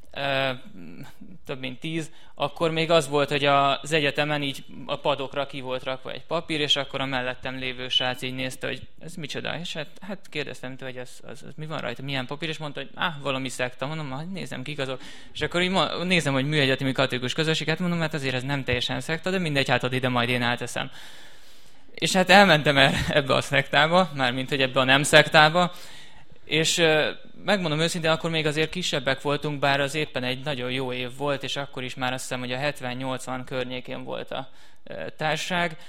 több mint tíz, akkor még az volt, hogy az egyetemen így a padokra ki volt rakva egy papír, és akkor a mellettem lévő srác így nézte, hogy ez micsoda, és hát, hát kérdeztem tőle, hogy ez, az, az mi van rajta, milyen papír, és mondta, hogy áh, valami szekta, mondom, hát nézem, kik azok, és akkor így ma, nézem, hogy műegyetemi katolikus közösség, hát mondom, hát azért ez nem teljesen szekta, de mindegy, hát ide majd én áteszem. És hát elmentem el ebbe a szektába, mármint, hogy ebbe a nem szektába, és megmondom őszintén, akkor még azért kisebbek voltunk, bár az éppen egy nagyon jó év volt, és akkor is már azt hiszem, hogy a hetven-nyolcvan környékén volt a társaság,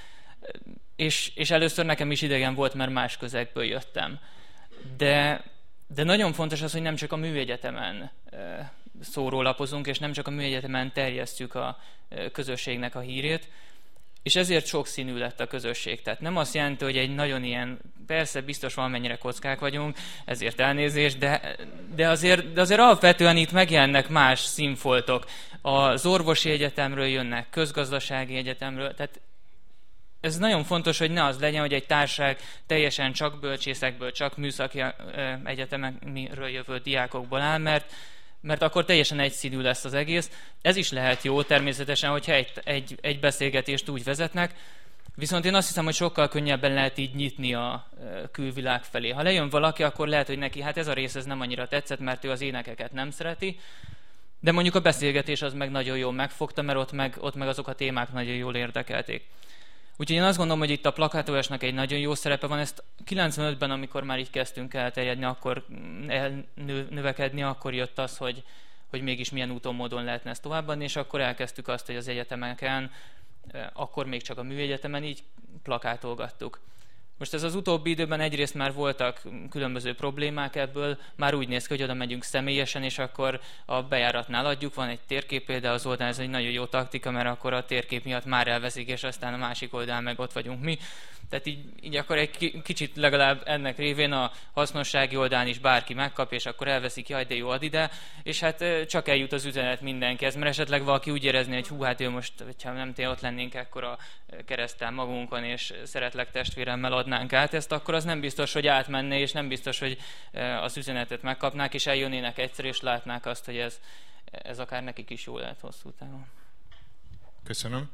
és, és először nekem is idegen volt, mert más közegből jöttem. De, de nagyon fontos az, hogy nem csak a műegyetemen szórólapozunk, és nem csak a műegyetemen terjesztjük a közösségnek a hírét, és ezért sokszínű lett a közösség. Tehát nem azt jelenti, hogy egy nagyon ilyen, persze biztos valamennyire kockák vagyunk, ezért elnézést, de, de, azért, de azért alapvetően itt megjelennek más színfoltok. Az orvosi egyetemről jönnek, közgazdasági egyetemről, tehát ez nagyon fontos, hogy ne az legyen, hogy egy társaság teljesen csak bölcsészekből, csak műszaki egyetemekről jövő diákokból áll, mert mert akkor teljesen egyszínű lesz az egész. Ez is lehet jó természetesen, hogyha egy, egy, egy beszélgetést úgy vezetnek, viszont én azt hiszem, hogy sokkal könnyebben lehet így nyitni a külvilág felé. Ha lejön valaki, akkor lehet, hogy neki hát ez a rész ez nem annyira tetszett, mert ő az énekeket nem szereti, de mondjuk a beszélgetés az meg nagyon jól megfogta, mert ott meg, ott meg azok a témák nagyon jól érdekelték. Úgyhogy én azt gondolom, hogy itt a plakátolásnak egy nagyon jó szerepe van. Ezt kilencvenötben, amikor már így kezdtünk elterjedni, akkor elnövekedni, akkor jött az, hogy, hogy mégis milyen úton, módon lehetne ezt továbbadni, és akkor elkezdtük azt, hogy az egyetemeken, akkor még csak a műegyetemen így plakátolgattuk. Most ez az utóbbi időben egyrészt már voltak különböző problémák ebből, már úgy néz ki, hogy oda megyünk személyesen, és akkor a bejáratnál adjuk, van egy térkép például az oldalán, ez egy nagyon jó taktika, mert akkor a térkép miatt már elveszik, és aztán a másik oldalán meg ott vagyunk mi. Tehát így, így akkor egy kicsit legalább ennek révén a hasznossági oldalán is bárki megkap, és akkor elveszik, jaj, de jó, ad ide, és hát csak eljut az üzenet mindenkihez, mert esetleg valaki úgy érezni, hogy hú, hát ő most, hogyha nem tényleg ott lennénk ekkor a kereszttel magunkon, és szeretlek testvéremmel adnánk át ezt, akkor az nem biztos, hogy átmenne, és nem biztos, hogy az üzenetet megkapnák, és eljönnének egyszer, és látnák azt, hogy ez, ez akár nekik is jó lehet hosszú távon. Köszönöm.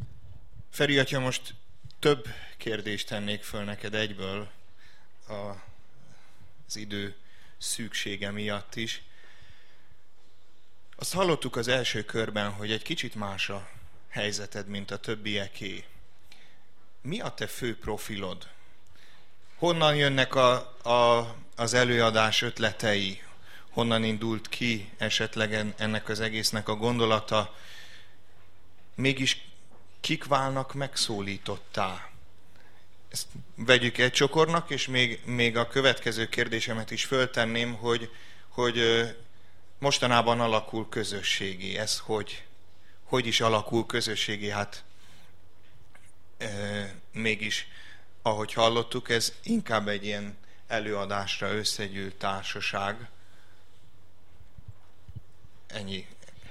Feri atya, most több kérdést tennék föl neked egyből a, az idő szűksége miatt is. Azt hallottuk az első körben, hogy egy kicsit más a helyzeted, mint a többieké. Mi a te fő profilod? Honnan jönnek a, a, az előadás ötletei? Honnan indult ki esetleg ennek az egésznek a gondolata? Mégis kik válnak megszólítottá? Ezt vegyük egy csokornak, és még, még a következő kérdésemet is föltenném, hogy, hogy mostanában alakul közösségi. Ez hogy, hogy is alakul közösségi? Hát e, mégis ahogy hallottuk, ez inkább egy ilyen előadásra összegyűlt társaság. Ennyi.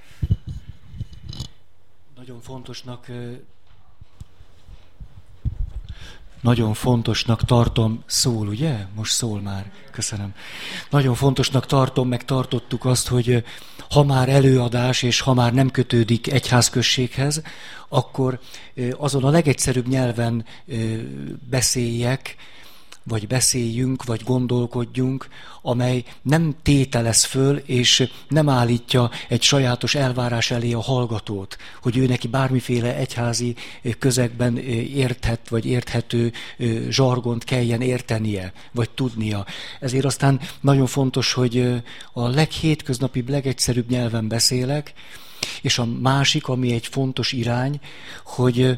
Nagyon fontosnak Nagyon fontosnak tartom, szól, ugye? Most szól már, köszönöm. Nagyon fontosnak tartom, meg tartottuk azt, hogy ha már előadás, és ha már nem kötődik egyházközséghez, akkor azon a legegyszerűbb nyelven beszéljek, vagy beszéljünk, vagy gondolkodjunk, amely nem tételez föl, és nem állítja egy sajátos elvárás elé a hallgatót, hogy ő neki bármiféle egyházi közegben érthet, vagy érthető zsargont kelljen értenie, vagy tudnia. Ezért aztán nagyon fontos, hogy a leghétköznapibb, legegyszerűbb nyelven beszélek, és a másik, ami egy fontos irány, hogy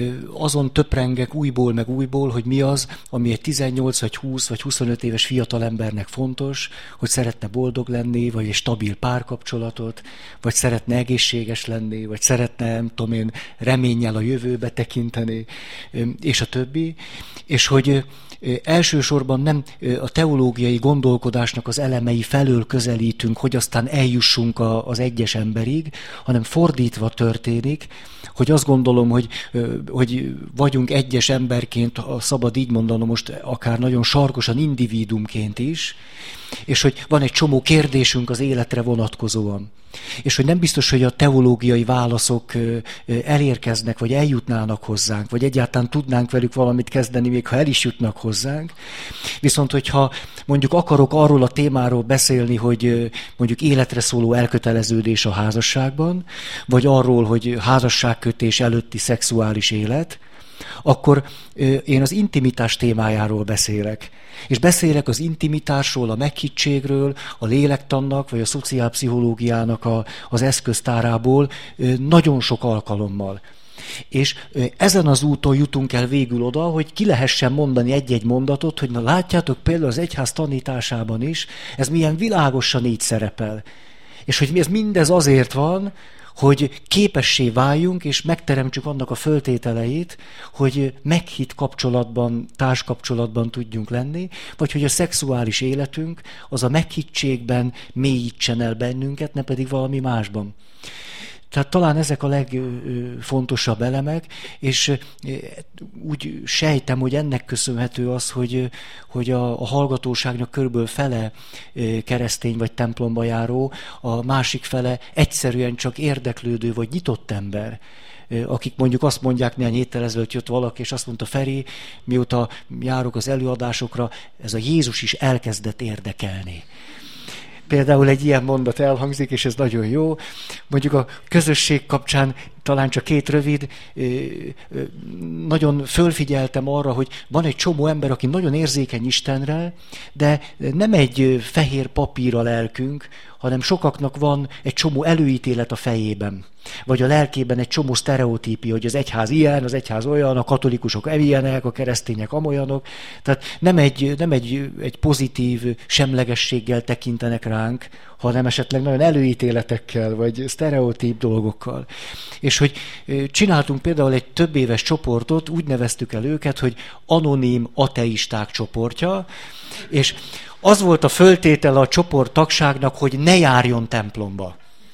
azon töprengek újból meg újból, hogy mi az, ami egy tizennyolc, vagy húsz, vagy huszonöt éves fiatalembernek fontos, hogy szeretne boldog lenni, vagy egy stabil párkapcsolatot, vagy szeretne egészséges lenni, vagy szeretne, nem tudom én, reménnyel a jövőbe tekinteni, és a többi. És hogy elsősorban nem a teológiai gondolkodásnak az elemei felől közelítünk, hogy aztán eljussunk az egyes emberig, hanem fordítva történik, hogy azt gondolom, hogy, hogy vagyunk egyes emberként, szabad így mondanom most, akár nagyon sarkosan individuumként is, és hogy van egy csomó kérdésünk az életre vonatkozóan. És hogy nem biztos, hogy a teológiai válaszok elérkeznek, vagy eljutnának hozzánk, vagy egyáltalán tudnánk velük valamit kezdeni, még ha el is jutnak hozzánk. Viszont, hogyha mondjuk akarok arról a témáról beszélni, hogy mondjuk életre szóló elköteleződés a házasságban, vagy arról, hogy házasságkötés előtti szexuális élet, akkor én az intimitás témájáról beszélek. És beszélek az intimitásról, a meghittségről, a lélektannak, vagy a szociálpszichológiának a, az eszköztárából nagyon sok alkalommal. És ezen az úton jutunk el végül oda, hogy ki lehessen mondani egy-egy mondatot, hogy na látjátok, például az egyház tanításában is, ez milyen világosan így szerepel. És hogy ez mindez azért van, hogy képessé váljunk, és megteremtsük annak a föltételeit, hogy meghitt kapcsolatban, társkapcsolatban tudjunk lenni, vagy hogy a szexuális életünk az a meghittségben mélyítsen el bennünket, ne pedig valami másban. Tehát talán ezek a legfontosabb elemek, és úgy sejtem, hogy ennek köszönhető az, hogy, hogy a, a hallgatóságnak körülbelül fele keresztény vagy templomba járó, a másik fele egyszerűen csak érdeklődő vagy nyitott ember, akik mondjuk azt mondják, néhány héttel ezelőtt jött valaki, és azt mondta, Feri, mióta járok az előadásokra, ez a Jézus is elkezdett érdekelni. Például egy ilyen mondat elhangzik, és ez nagyon jó. Mondjuk a közösség kapcsán talán csak két rövid, nagyon fölfigyeltem arra, hogy van egy csomó ember, aki nagyon érzékeny Istenre, de nem egy fehér papír a lelkünk, hanem sokaknak van egy csomó előítélet a fejében. Vagy a lelkében egy csomó sztereotípia, hogy az egyház ilyen, az egyház olyan, a katolikusok ilyenek, a keresztények amolyanok. Tehát nem egy, nem egy, egy pozitív semlegességgel tekintenek ránk, hanem esetleg nagyon előítéletekkel, vagy sztereotíp dolgokkal. És hogy csináltunk például egy több éves csoportot, úgy neveztük el őket, hogy anonim ateisták csoportja, és az volt a föltétele a csoport tagságnak, hogy ne járjon templomba.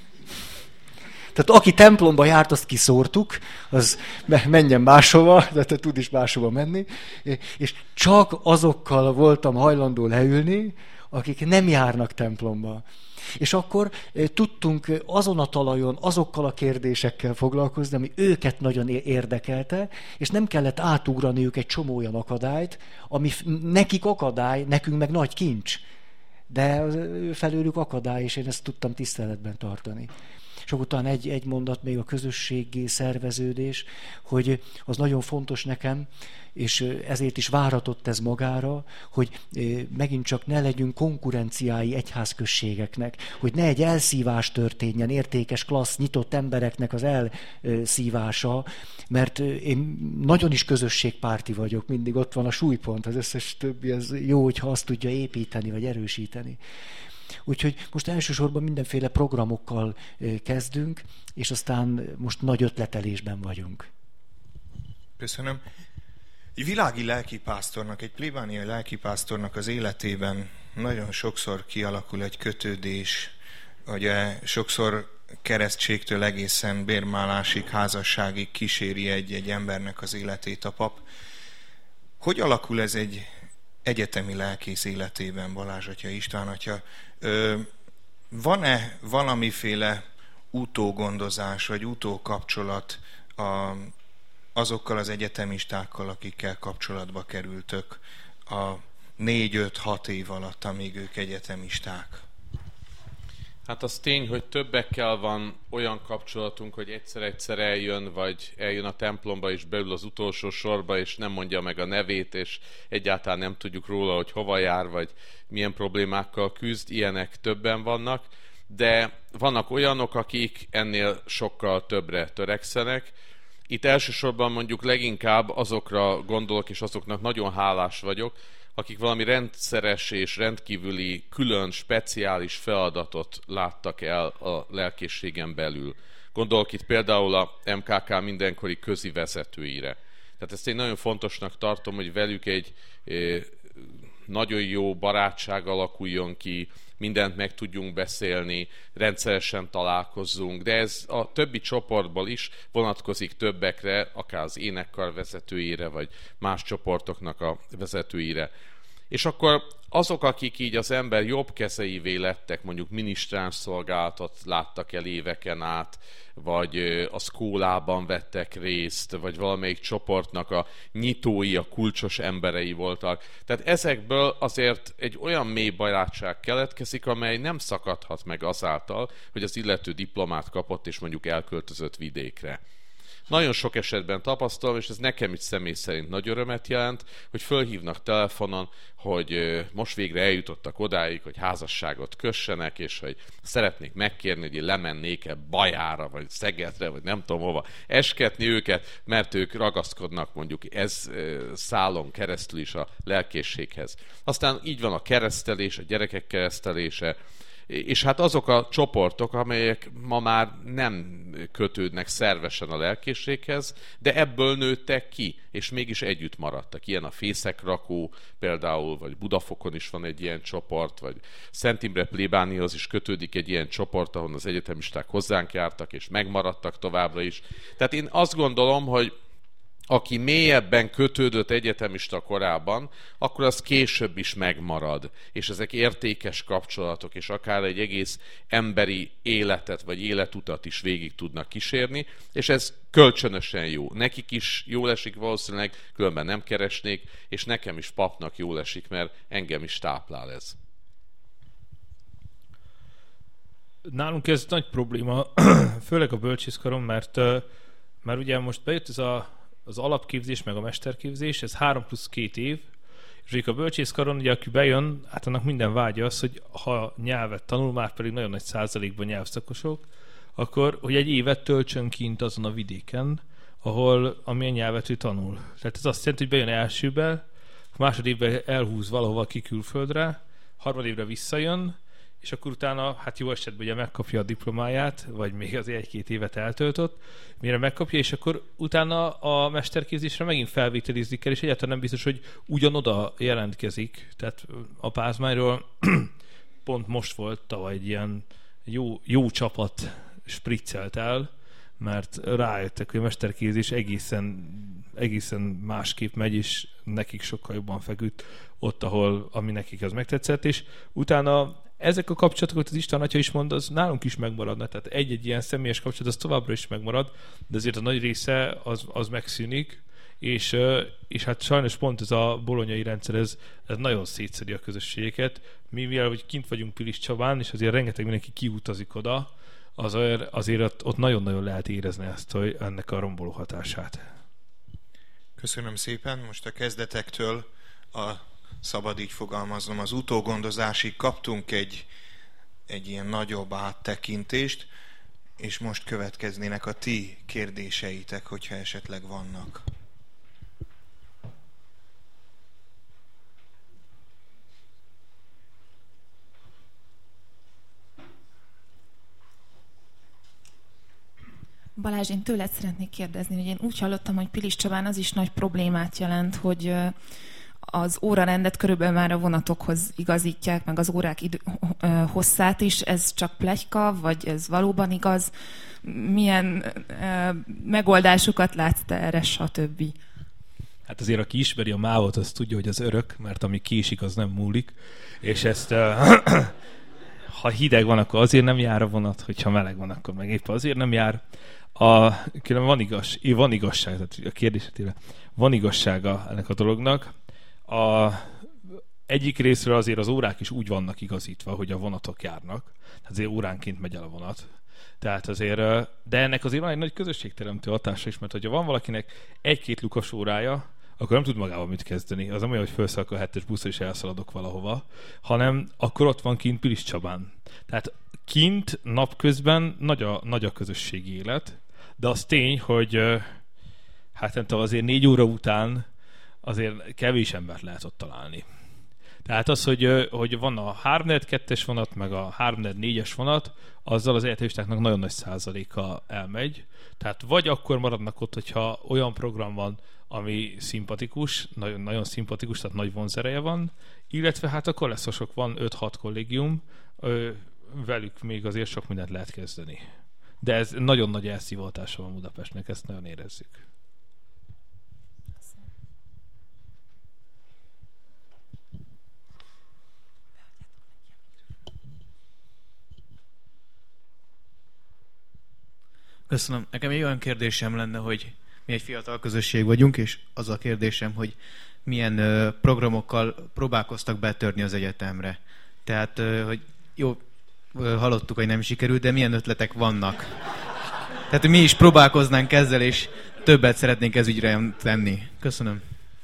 Tehát aki templomba járt, azt kiszórtuk, az menjen máshova, de te tud is máshova menni, és csak azokkal voltam hajlandó leülni, akik nem járnak templomba. És akkor tudtunk azon a talajon azokkal a kérdésekkel foglalkozni, ami őket nagyon érdekelte, és nem kellett átugraniuk egy csomó olyan akadályt, ami nekik akadály, nekünk meg nagy kincs. De ő felőlük akadály, és én ezt tudtam tiszteletben tartani. És utána egy, egy mondat még a közösségi szerveződés, hogy az nagyon fontos nekem, és ezért is váratott ez magára, hogy megint csak ne legyünk konkurenciái egyházközségeknek, hogy ne egy elszívás történjen, értékes, klassz, nyitott embereknek az elszívása, mert én nagyon is közösségpárti vagyok, mindig ott van a súlypont, az összes többi, ez jó, hogyha azt tudja építeni, vagy erősíteni. Úgyhogy most elsősorban mindenféle programokkal kezdünk, és aztán most nagy ötletelésben vagyunk. Köszönöm. Egy világi lelkipásztornak, egy plébániai lelkipásztornak az életében nagyon sokszor kialakul egy kötődés, ugye sokszor keresztségtől egészen bérmálásig, házasságig kíséri egy-egy embernek az életét a pap. Hogy alakul ez egy egyetemi lelkész életében, Balázs atya, István atya? Ö, van-e valamiféle utógondozás, vagy utókapcsolat a, azokkal az egyetemistákkal, akikkel kapcsolatba kerültök a négy-öt-hat év alatt, amíg ők egyetemisták? Hát az tény, hogy többekkel van olyan kapcsolatunk, hogy egyszer-egyszer eljön, vagy eljön a templomba, és beül az utolsó sorba, és nem mondja meg a nevét, és egyáltalán nem tudjuk róla, hogy hova jár, vagy milyen problémákkal küzd. Ilyenek többen vannak, de vannak olyanok, akik ennél sokkal többre törekszenek. Itt elsősorban mondjuk leginkább azokra gondolok, és azoknak nagyon hálás vagyok, akik valami rendszeres és rendkívüli, külön, speciális feladatot láttak el a lelkészségen belül. Gondolok itt például a em ká ká mindenkori közi vezetőire. Tehát ezt én nagyon fontosnak tartom, hogy velük egy eh, nagyon jó barátság alakuljon ki, mindent meg tudjunk beszélni, rendszeresen találkozzunk, de ez a többi csoportból is vonatkozik többekre, akár az énekkar vezetőire, vagy más csoportoknak a vezetőire. És akkor azok, akik így az ember jobb kezeivé lettek, mondjuk minisztráns szolgálatot láttak el éveken át, vagy a szkólában vettek részt, vagy valamelyik csoportnak a nyitói, a kulcsos emberei voltak. Tehát ezekből azért egy olyan mély barátság keletkezik, amely nem szakadhat meg azáltal, hogy az illető diplomát kapott, és mondjuk elköltözött vidékre. Nagyon sok esetben tapasztalom, és ez nekem is személy szerint nagy örömet jelent, hogy fölhívnak telefonon, hogy most végre eljutottak odáig, hogy házasságot kössenek, és hogy szeretnék megkérni, hogy én lemennék-e Bajára, vagy Szegedre, vagy nem tudom hova, esketni őket, mert ők ragaszkodnak mondjuk ez szálon keresztül is a lelkészséghez. Aztán így van a keresztelés, a gyerekek keresztelése, és hát azok a csoportok, amelyek ma már nem kötődnek szervesen a lelkészséghez, de ebből nőttek ki, és mégis együtt maradtak. Ilyen a Fészekrakó például, vagy Budafokon is van egy ilyen csoport, vagy Szent Imre plébániahoz is kötődik egy ilyen csoport, ahol az egyetemisták hozzánk jártak, és megmaradtak továbbra is. Tehát én azt gondolom, hogy aki mélyebben kötődött egyetemista korában, akkor az később is megmarad. És ezek értékes kapcsolatok, és akár egy egész emberi életet, vagy életutat is végig tudnak kísérni, és ez kölcsönösen jó. Nekik is jól esik valószínűleg, különben nem keresnék, és nekem is papnak jól esik, mert engem is táplál ez. Nálunk ez nagy probléma, főleg a bölcsészkaron, mert, mert ugye most bejött ez a az alapképzés, meg a mesterképzés, ez három plusz két év, és a bölcsészkaron, ugye aki bejön, hát annak minden vágya az, hogy ha nyelvet tanul, már pedig nagyon nagy százalékban nyelvszakosok, akkor, hogy egy évet töltsön kint azon a vidéken, ahol amilyen nyelvet ő tanul. Tehát ez azt jelenti, hogy bejön elsőbe, másodévben elhúz valahova ki külföldre, harmadévre visszajön, és akkor utána, hát jó esetben ugye megkapja a diplomáját, vagy még azért egy-két évet eltöltött, mire megkapja, és akkor utána a mesterképzésre megint felvételizni kell, és egyáltalán nem biztos, hogy ugyanoda jelentkezik. Tehát a Pázmányról pont most volt tavaly egy ilyen jó, jó csapat spriccelt el, mert rájöttek, hogy a mesterképzés egészen, egészen másképp megy, és nekik sokkal jobban feküdt ott, ahol, ami nekik az megtetszett, és utána ezek a kapcsolatokat az István atya is mond, az nálunk is megmaradna, tehát egy-egy ilyen személyes kapcsolat az továbbra is megmarad, de azért a nagy része az, az megszűnik, és, és hát sajnos pont ez a bolonyai rendszer, ez, ez nagyon szétszedi a közösségeket, mivel hogy kint vagyunk Pilis Csabán, és azért rengeteg mindenki kiutazik oda, azért, azért ott, ott nagyon-nagyon lehet érezni ezt, hogy ennek a romboló hatását. Köszönöm szépen, most a kezdetektől a szabad így fogalmaznom, az utógondozásig kaptunk egy, egy ilyen nagyobb áttekintést, és most következnének a ti kérdéseitek, hogyha esetleg vannak. Balázs, én tőled szeretnék kérdezni, hogy én úgy hallottam, hogy Pilis Csabán az is nagy problémát jelent, hogy az órarendet körülbelül már a vonatokhoz igazítják, meg az órák idő, hosszát is. Ez csak pletyka, vagy ez valóban igaz? Milyen megoldásokat látsz te erre, stb.? Hát azért, aki ismeri a mávot, az tudja, hogy az örök, mert ami késik, az nem múlik. És ezt, ha hideg van, akkor azért nem jár a vonat, hogyha meleg van, akkor meg éppen azért nem jár. A, különben van, igaz, van igazság, tehát a kérdésetére van igazsága ennek a dolognak. A egyik részről azért az órák is úgy vannak igazítva, hogy a vonatok járnak. Tehát azért óránként megy el a vonat. Tehát azért, de ennek azért van egy nagy közösségteremtő hatása is, mert hogyha van valakinek egy-két lukas órája, akkor nem tud magával mit kezdeni. Az nem olyan, hogy felszállok a hetes buszra és elszaladok valahova, hanem akkor ott van kint Pilis Csabán. Tehát kint napközben nagy a, nagy a közösségi élet, de az tény, hogy hát nem tudom, azért négy óra után azért kevés embert lehet ott találni. Tehát az, hogy, hogy van a három négy kettes vonat, meg a három négy négyes vonat, azzal az egyetemistáknak nagyon nagy százaléka elmegy. Tehát vagy akkor maradnak ott, hogyha olyan program van, ami szimpatikus, nagyon, nagyon szimpatikus, tehát nagy vonzereje van, illetve hát a koleszosok van öt-hat kollégium, velük még azért sok mindent lehet kezdeni. De ez nagyon nagy elszívoltása van Budapestnek, ezt nagyon érezzük. Köszönöm. Nekem egy olyan kérdésem lenne, hogy mi egy fiatal közösség vagyunk, és az a kérdésem, hogy milyen ö, programokkal próbálkoztak betörni az egyetemre. Tehát, ö, hogy jó, ö, hallottuk, hogy nem sikerült, de milyen ötletek vannak. Tehát, hogy mi is próbálkoznánk ezzel, és többet szeretnénk ez ügyre tenni. Köszönöm.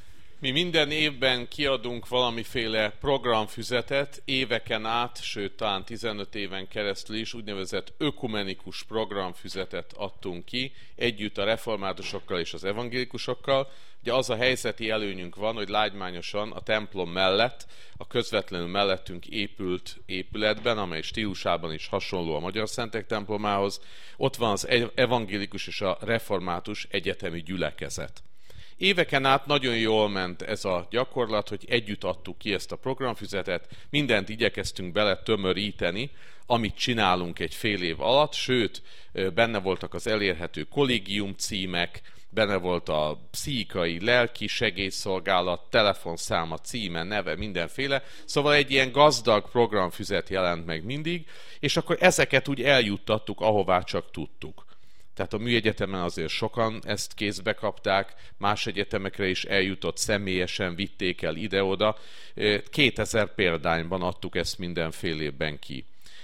Mi minden évben kiadunk valamiféle programfüzetet, éveken át, sőt talán tizenöt éven keresztül is úgynevezett ökumenikus programfüzetet adtunk ki, együtt a reformátusokkal és az evangélikusokkal. Ugye az a helyzeti előnyünk van, hogy lágymányosan a templom mellett, a közvetlenül mellettünk épült épületben, amely stílusában is hasonló a Magyar Szentek templomához, ott van az evangélikus és a református egyetemi gyülekezet. Éveken át nagyon jól ment ez a gyakorlat, hogy együtt adtuk ki ezt a programfüzetet, mindent igyekeztünk bele tömöríteni, amit csinálunk egy fél év alatt, sőt, benne voltak az elérhető kollégium címek, benne volt a pszichikai, lelki segélyszolgálat, telefonszáma, címe, neve, mindenféle. Szóval egy ilyen gazdag programfüzet jelent meg mindig, és akkor ezeket úgy eljuttattuk, ahová csak tudtuk. Tehát a műegyetemen azért sokan ezt kézbe kapták, más egyetemekre is eljutott, személyesen vitték el ide-oda. kétezer példányban adtuk ezt mindenfélében ki.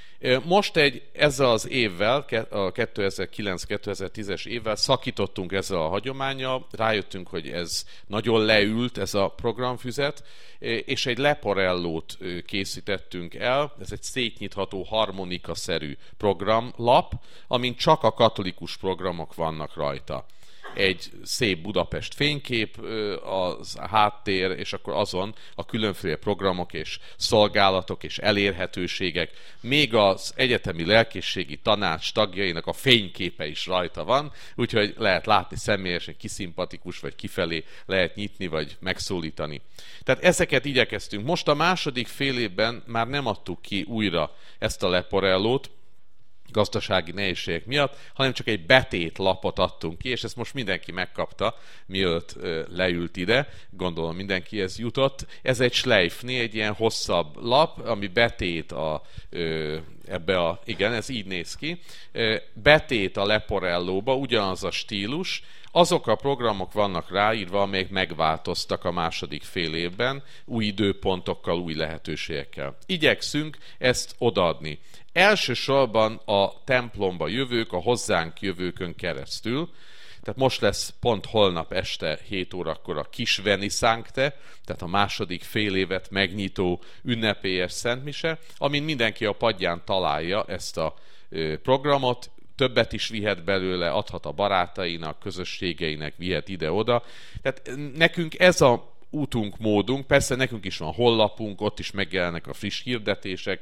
Most egy, ezzel az évvel, a kétezer-kilenc kétezer-tízes évvel szakítottunk ezzel a hagyománnyal, rájöttünk, hogy ez nagyon leült, ez a programfüzet, és egy leporellót készítettünk el, ez egy szétnyitható harmonikaszerű programlap, amin csak a katolikus programok vannak rajta. Egy szép Budapest fénykép, az háttér, és akkor azon a különféle programok és szolgálatok és elérhetőségek, még az egyetemi lelkészségi tanács tagjainak a fényképe is rajta van, úgyhogy lehet látni személyesen, ki szimpatikus, vagy kifelé lehet nyitni, vagy megszólítani. Tehát ezeket igyekeztünk. Most a második fél évben már nem adtuk ki újra ezt a leporellót, gazdasági nehézségek miatt, hanem csak egy betét lapot adtunk ki, és ezt most mindenki megkapta, mielőtt ö, leült ide, gondolom mindenkihez jutott. Ez egy Schleifni, egy ilyen hosszabb lap, ami betét a, ö, ebbe a, igen, ez így néz ki, ö, betét a leporellóba, ugyanaz a stílus, azok a programok vannak ráírva, amelyek megváltoztak a második fél évben, új időpontokkal, új lehetőségekkel. Igyekszünk ezt odaadni. Elsősorban a templomba jövők, a hozzánk jövőkön keresztül, tehát most lesz pont holnap este hét órakor a kis Veni Sancte, tehát a második fél évet megnyitó ünnepélyes szentmise, amin mindenki a padján találja ezt a programot, többet is vihet belőle, adhat a barátainak, közösségeinek, vihet ide-oda. Tehát nekünk ez a útunk, módunk, persze nekünk is van honlapunk, ott is megjelennek a friss hirdetések,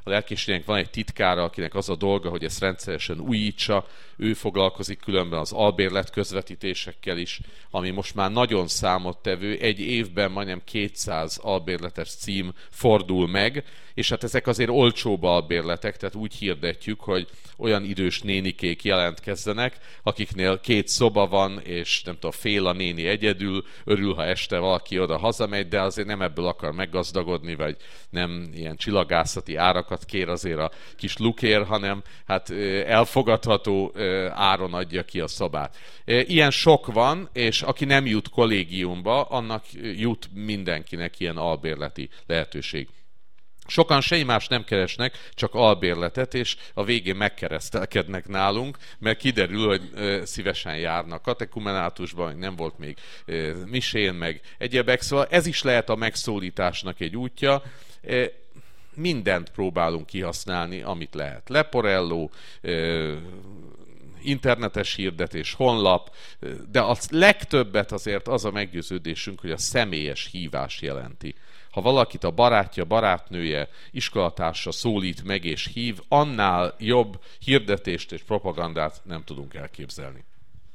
A lelkészségnek van egy titkára, akinek az a dolga, hogy ezt rendszeresen újítsa. Ő foglalkozik különben az albérlet közvetítésekkel is, ami most már nagyon számottevő. Egy évben majdnem kétszáz albérletes cím fordul meg, és hát ezek azért olcsóbb albérletek, tehát úgy hirdetjük, hogy olyan idős nénikék jelentkezzenek, akiknél két szoba van, és nem tudom, fél a néni egyedül, örül, ha este valaki oda hazamegy, de azért nem ebből akar meggazdagodni, vagy nem ilyen csillagászati árakat kér azért a kis lukér, hanem hát elfogadható áron adja ki a szobát. Ilyen sok van, és aki nem jut kollégiumba, annak jut mindenkinek ilyen albérleti lehetőség. Sokan semmi más nem keresnek, csak albérletet, és a végén megkeresztelkednek nálunk, mert kiderül, hogy ö, szívesen járnak katekumenátusban, meg nem volt még ö, misén, meg egyebek, szóval ez is lehet a megszólításnak egy útja. E, mindent próbálunk kihasználni, amit lehet. Leporello, ö, internetes hirdetés, honlap, de a legtöbbet azért az a meggyőződésünk, hogy a személyes hívás jelenti. Ha valakit a barátja, barátnője, iskolatársa szólít meg és hív, annál jobb hirdetést és propagandát nem tudunk elképzelni.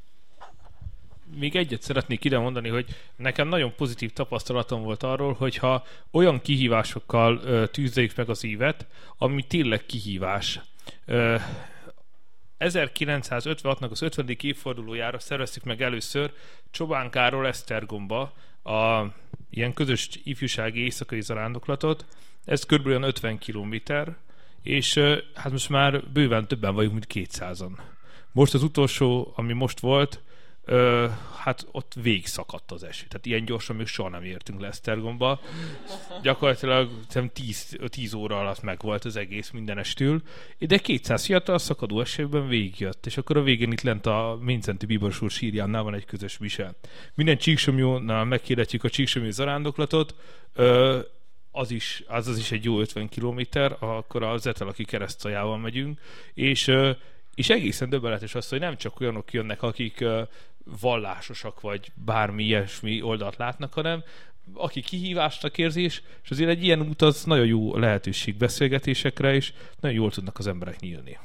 Még egyet szeretnék ide mondani, hogy nekem nagyon pozitív tapasztalatom volt arról, hogyha olyan kihívásokkal ö, tűzeljük meg az ívet, ami tényleg kihívás. Ö, ezerkilencszázötvenhatnak az ötvenedik évfordulójára szerveztük meg először Csobánkáról Esztergomba a ilyen közös ifjúsági éjszakai zarándoklatot. Ez körülbelül ötven kilométer, és hát most már bőven többen vagyunk, mint kétszázan. Most az utolsó, ami most volt, Ö, hát ott végig szakadt az eső. Tehát ilyen gyorsan még soha nem értünk le Esztergomba. Gyakorlatilag tíz óra alatt megvolt az egész mindenestül. De kétszáz fiatal szakadó esőben végigjött. És akkor a végén itt lent a Mincenti Bíboros úr sírjánál van egy közös mise. Minden Csíksomjónál meghirdetjük a Csíksomjói zarándoklatot. Ö, az is, az, az is egy jó ötven kilométer, akkor az Etelaki keresztszajával megyünk. És És egészen döbbenetes az, hogy nem csak olyanok jönnek, akik vallásosak, vagy bármi ilyesmi oldalt látnak, hanem aki kihívásnak érzi, és azért egy ilyen út az nagyon jó lehetőség beszélgetésekre, és nagyon jól tudnak az emberek nyílni.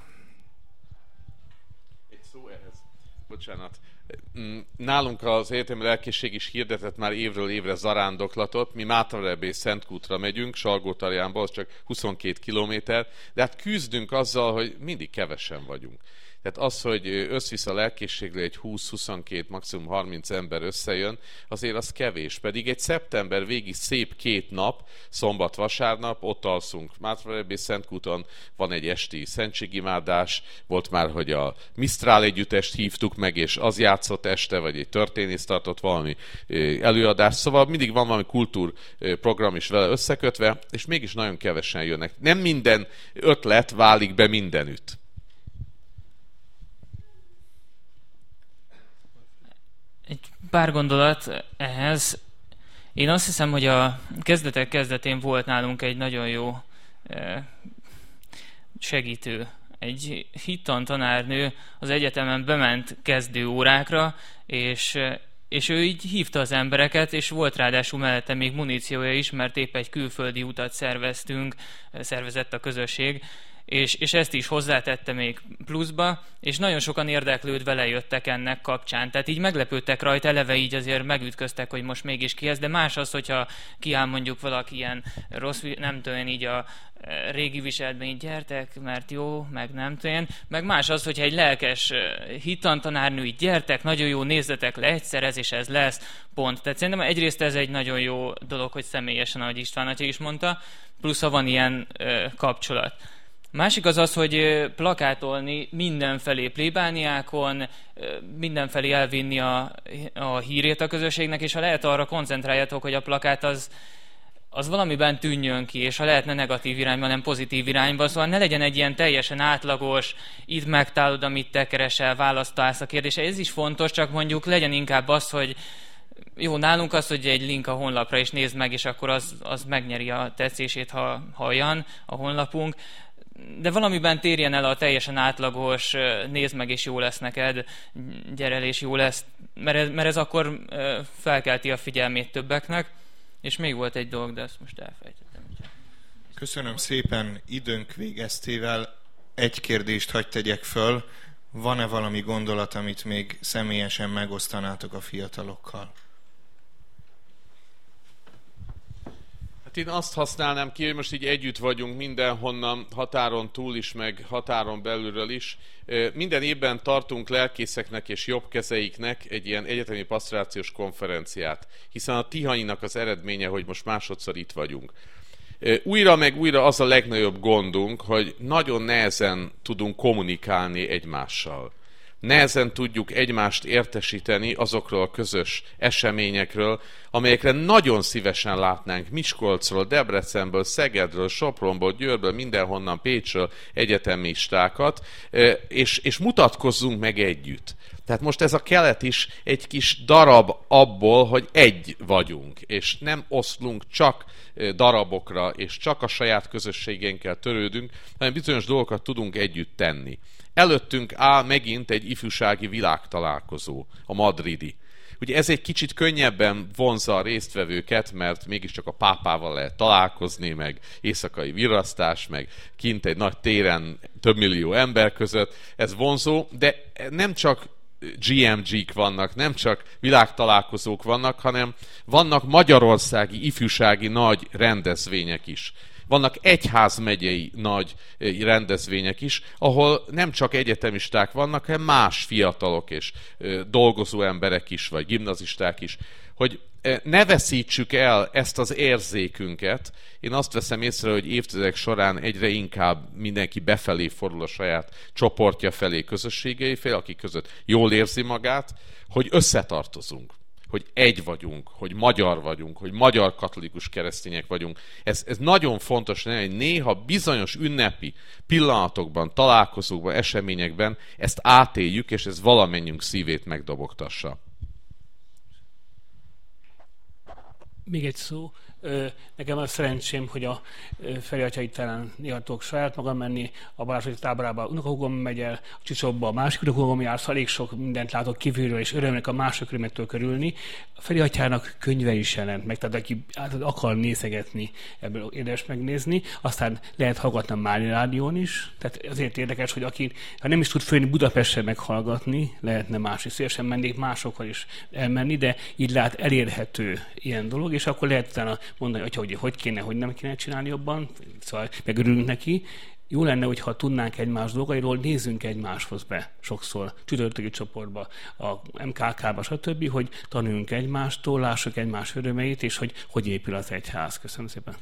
Egy szó ehhez. Bocsánat. Nálunk az egyetemi lelkészség is hirdetett már évről évre zarándoklatot. Mi Mátrarebbe és Szentkútra megyünk, Salgótarjánba, az csak huszonkét kilométer, de hát küzdünk azzal, hogy mindig kevesen vagyunk. Tehát az, hogy összvisz a lelkészségre egy húsz-huszonkettő, maximum harminc ember összejön, azért az kevés. Pedig egy szeptember végi szép két nap, szombat-vasárnap, ott alszunk Mátrarebbe és Szentkúton, van egy esti szentségimádás, volt már, hogy a Misztrál együttest hívtuk meg, és az játszott este, vagy egy történész tartott valami előadás, szóval mindig van valami kultúrprogram is vele összekötve, és mégis nagyon kevesen jönnek. Nem minden ötlet válik be mindenütt. Egy pár gondolat ehhez. Én azt hiszem, hogy a kezdetek kezdetén volt nálunk egy nagyon jó segítő. Egy hittan tanárnő az egyetemen bement kezdő órákra, és, és ő így hívta az embereket, és volt ráadásul mellette még muníciója is, mert épp egy külföldi utat szerveztünk, szervezett a közösség, És, és ezt is hozzátette még pluszba, és nagyon sokan érdeklődve lejöttek ennek kapcsán. Tehát így meglepődtek rajta, eleve így azért megütköztek, hogy most mégis ki ez, de más az, hogyha kiáll mondjuk valaki ilyen rossz, nem tudom, így a régi viseletben így gyertek, mert jó, meg nem tudom, meg más az, hogyha egy lelkes hittantanárnő így gyertek, nagyon jó, nézzetek le egyszer, ez és ez lesz, pont. Tehát szerintem egyrészt ez egy nagyon jó dolog, hogy személyesen, ahogy István atya is mondta, plusz ha van ilyen ö, kapcsolat. Másik az az, hogy plakátolni mindenfelé plébániákon, mindenfelé elvinni a, a hírét a közösségnek, és ha lehet arra koncentráljatok, hogy a plakát az, az valamiben tűnjön ki, és ha lehetne negatív irányba, nem pozitív irányba, szóval ne legyen egy ilyen teljesen átlagos, itt megtalálod, amit te keresel, választálsz a kérdése. Ez is fontos, csak mondjuk legyen inkább az, hogy jó, nálunk az, hogy egy link a honlapra is nézd meg, és akkor az, az megnyeri a tetszését, ha, ha olyan a honlapunk. De valamiben térjen el a teljesen átlagos, nézd meg és jó lesz neked, gyere el és jó lesz, mert ez, mert ez akkor felkelti a figyelmét többeknek. És még volt egy dolog, de ezt most elfejtettem. Köszönöm szépen. Időnk végeztével egy kérdést hadd tegyek föl. Van-e valami gondolat, amit még személyesen megosztanátok a fiatalokkal? Hát én azt használnám ki, hogy most így együtt vagyunk mindenhonnan, határon túl is, meg határon belülről is. Minden évben tartunk lelkészeknek és jobbkezeiknek egy ilyen egyetemi pasztorációs konferenciát, hiszen a Tihanynak az eredménye, hogy most másodszor itt vagyunk. Újra meg újra az a legnagyobb gondunk, hogy nagyon nehezen tudunk kommunikálni egymással. Nehezen tudjuk egymást értesíteni azokról a közös eseményekről, amelyekre nagyon szívesen látnánk Miskolcról, Debrecenből, Szegedről, Sopronból, Győrből, mindenhonnan, Pécsről egyetemistákat, és, és mutatkozzunk meg együtt. Tehát most ez a kelet is egy kis darab abból, hogy egy vagyunk, és nem oszlunk csak darabokra, és csak a saját közösségénkkel törődünk, hanem bizonyos dolgokat tudunk együtt tenni. Előttünk áll megint egy ifjúsági világtalálkozó, a madridi. Ugye ez egy kicsit könnyebben vonzza a résztvevőket, mert mégiscsak a pápával lehet találkozni, meg éjszakai virasztás, meg kint egy nagy téren több millió ember között. Ez vonzó, de nem csak gé em gé-k vannak, nem csak világtalálkozók vannak, hanem vannak magyarországi ifjúsági nagy rendezvények is. Vannak egyházmegyei nagy rendezvények is, ahol nem csak egyetemisták vannak, hanem más fiatalok és dolgozó emberek is, vagy gimnazisták is, hogy ne veszítsük el ezt az érzékünket. Én azt veszem észre, hogy évtizedek során egyre inkább mindenki befelé fordul a saját csoportja felé, közösségei felé, akik között jól érzi magát, hogy összetartozunk, hogy egy vagyunk, hogy magyar vagyunk, hogy magyar katolikus keresztények vagyunk. Ez, ez nagyon fontos, hogy néha bizonyos ünnepi pillanatokban, találkozókban, eseményekben ezt átéljük, és ez valamennyünk szívét megdobogtassa. Még egy szó. Nekem az szerencsém, hogy a Feri Atyai terén néha tudok saját magam menni, a Balázsoti táborába unokahúgom megy el, a Csicsóba a másik unokahúgom jár, szóval elég sok mindent látok kívülről, és örömnek a mások örömektől körülni. A Feri Atyának könyve is jelent meg, tehát aki akar nézegetni, ebből érdemes megnézni. Aztán lehet hallgatni a Mária Rádión is, tehát azért érdekes, hogy aki ha nem is tud fölni Budapestre meghallgatni, lehetne más is. Szívesen mennék másokkal is elmenni, de így lát elérhető ilyen dolog, és akkor lehet utána mondani, hogy hogy, hogy kéne, hogy nem kéne csinálni jobban, szóval megörülünk neki. Jó lenne, hogyha tudnánk egymás dolgairól, nézzünk egymáshoz be sokszor, csütörtöki csoportba, a em ká ká-ba, stb., hogy tanuljunk egymástól, lássuk egymás örömeit, és hogy hogy épül az egyház. Köszönöm szépen.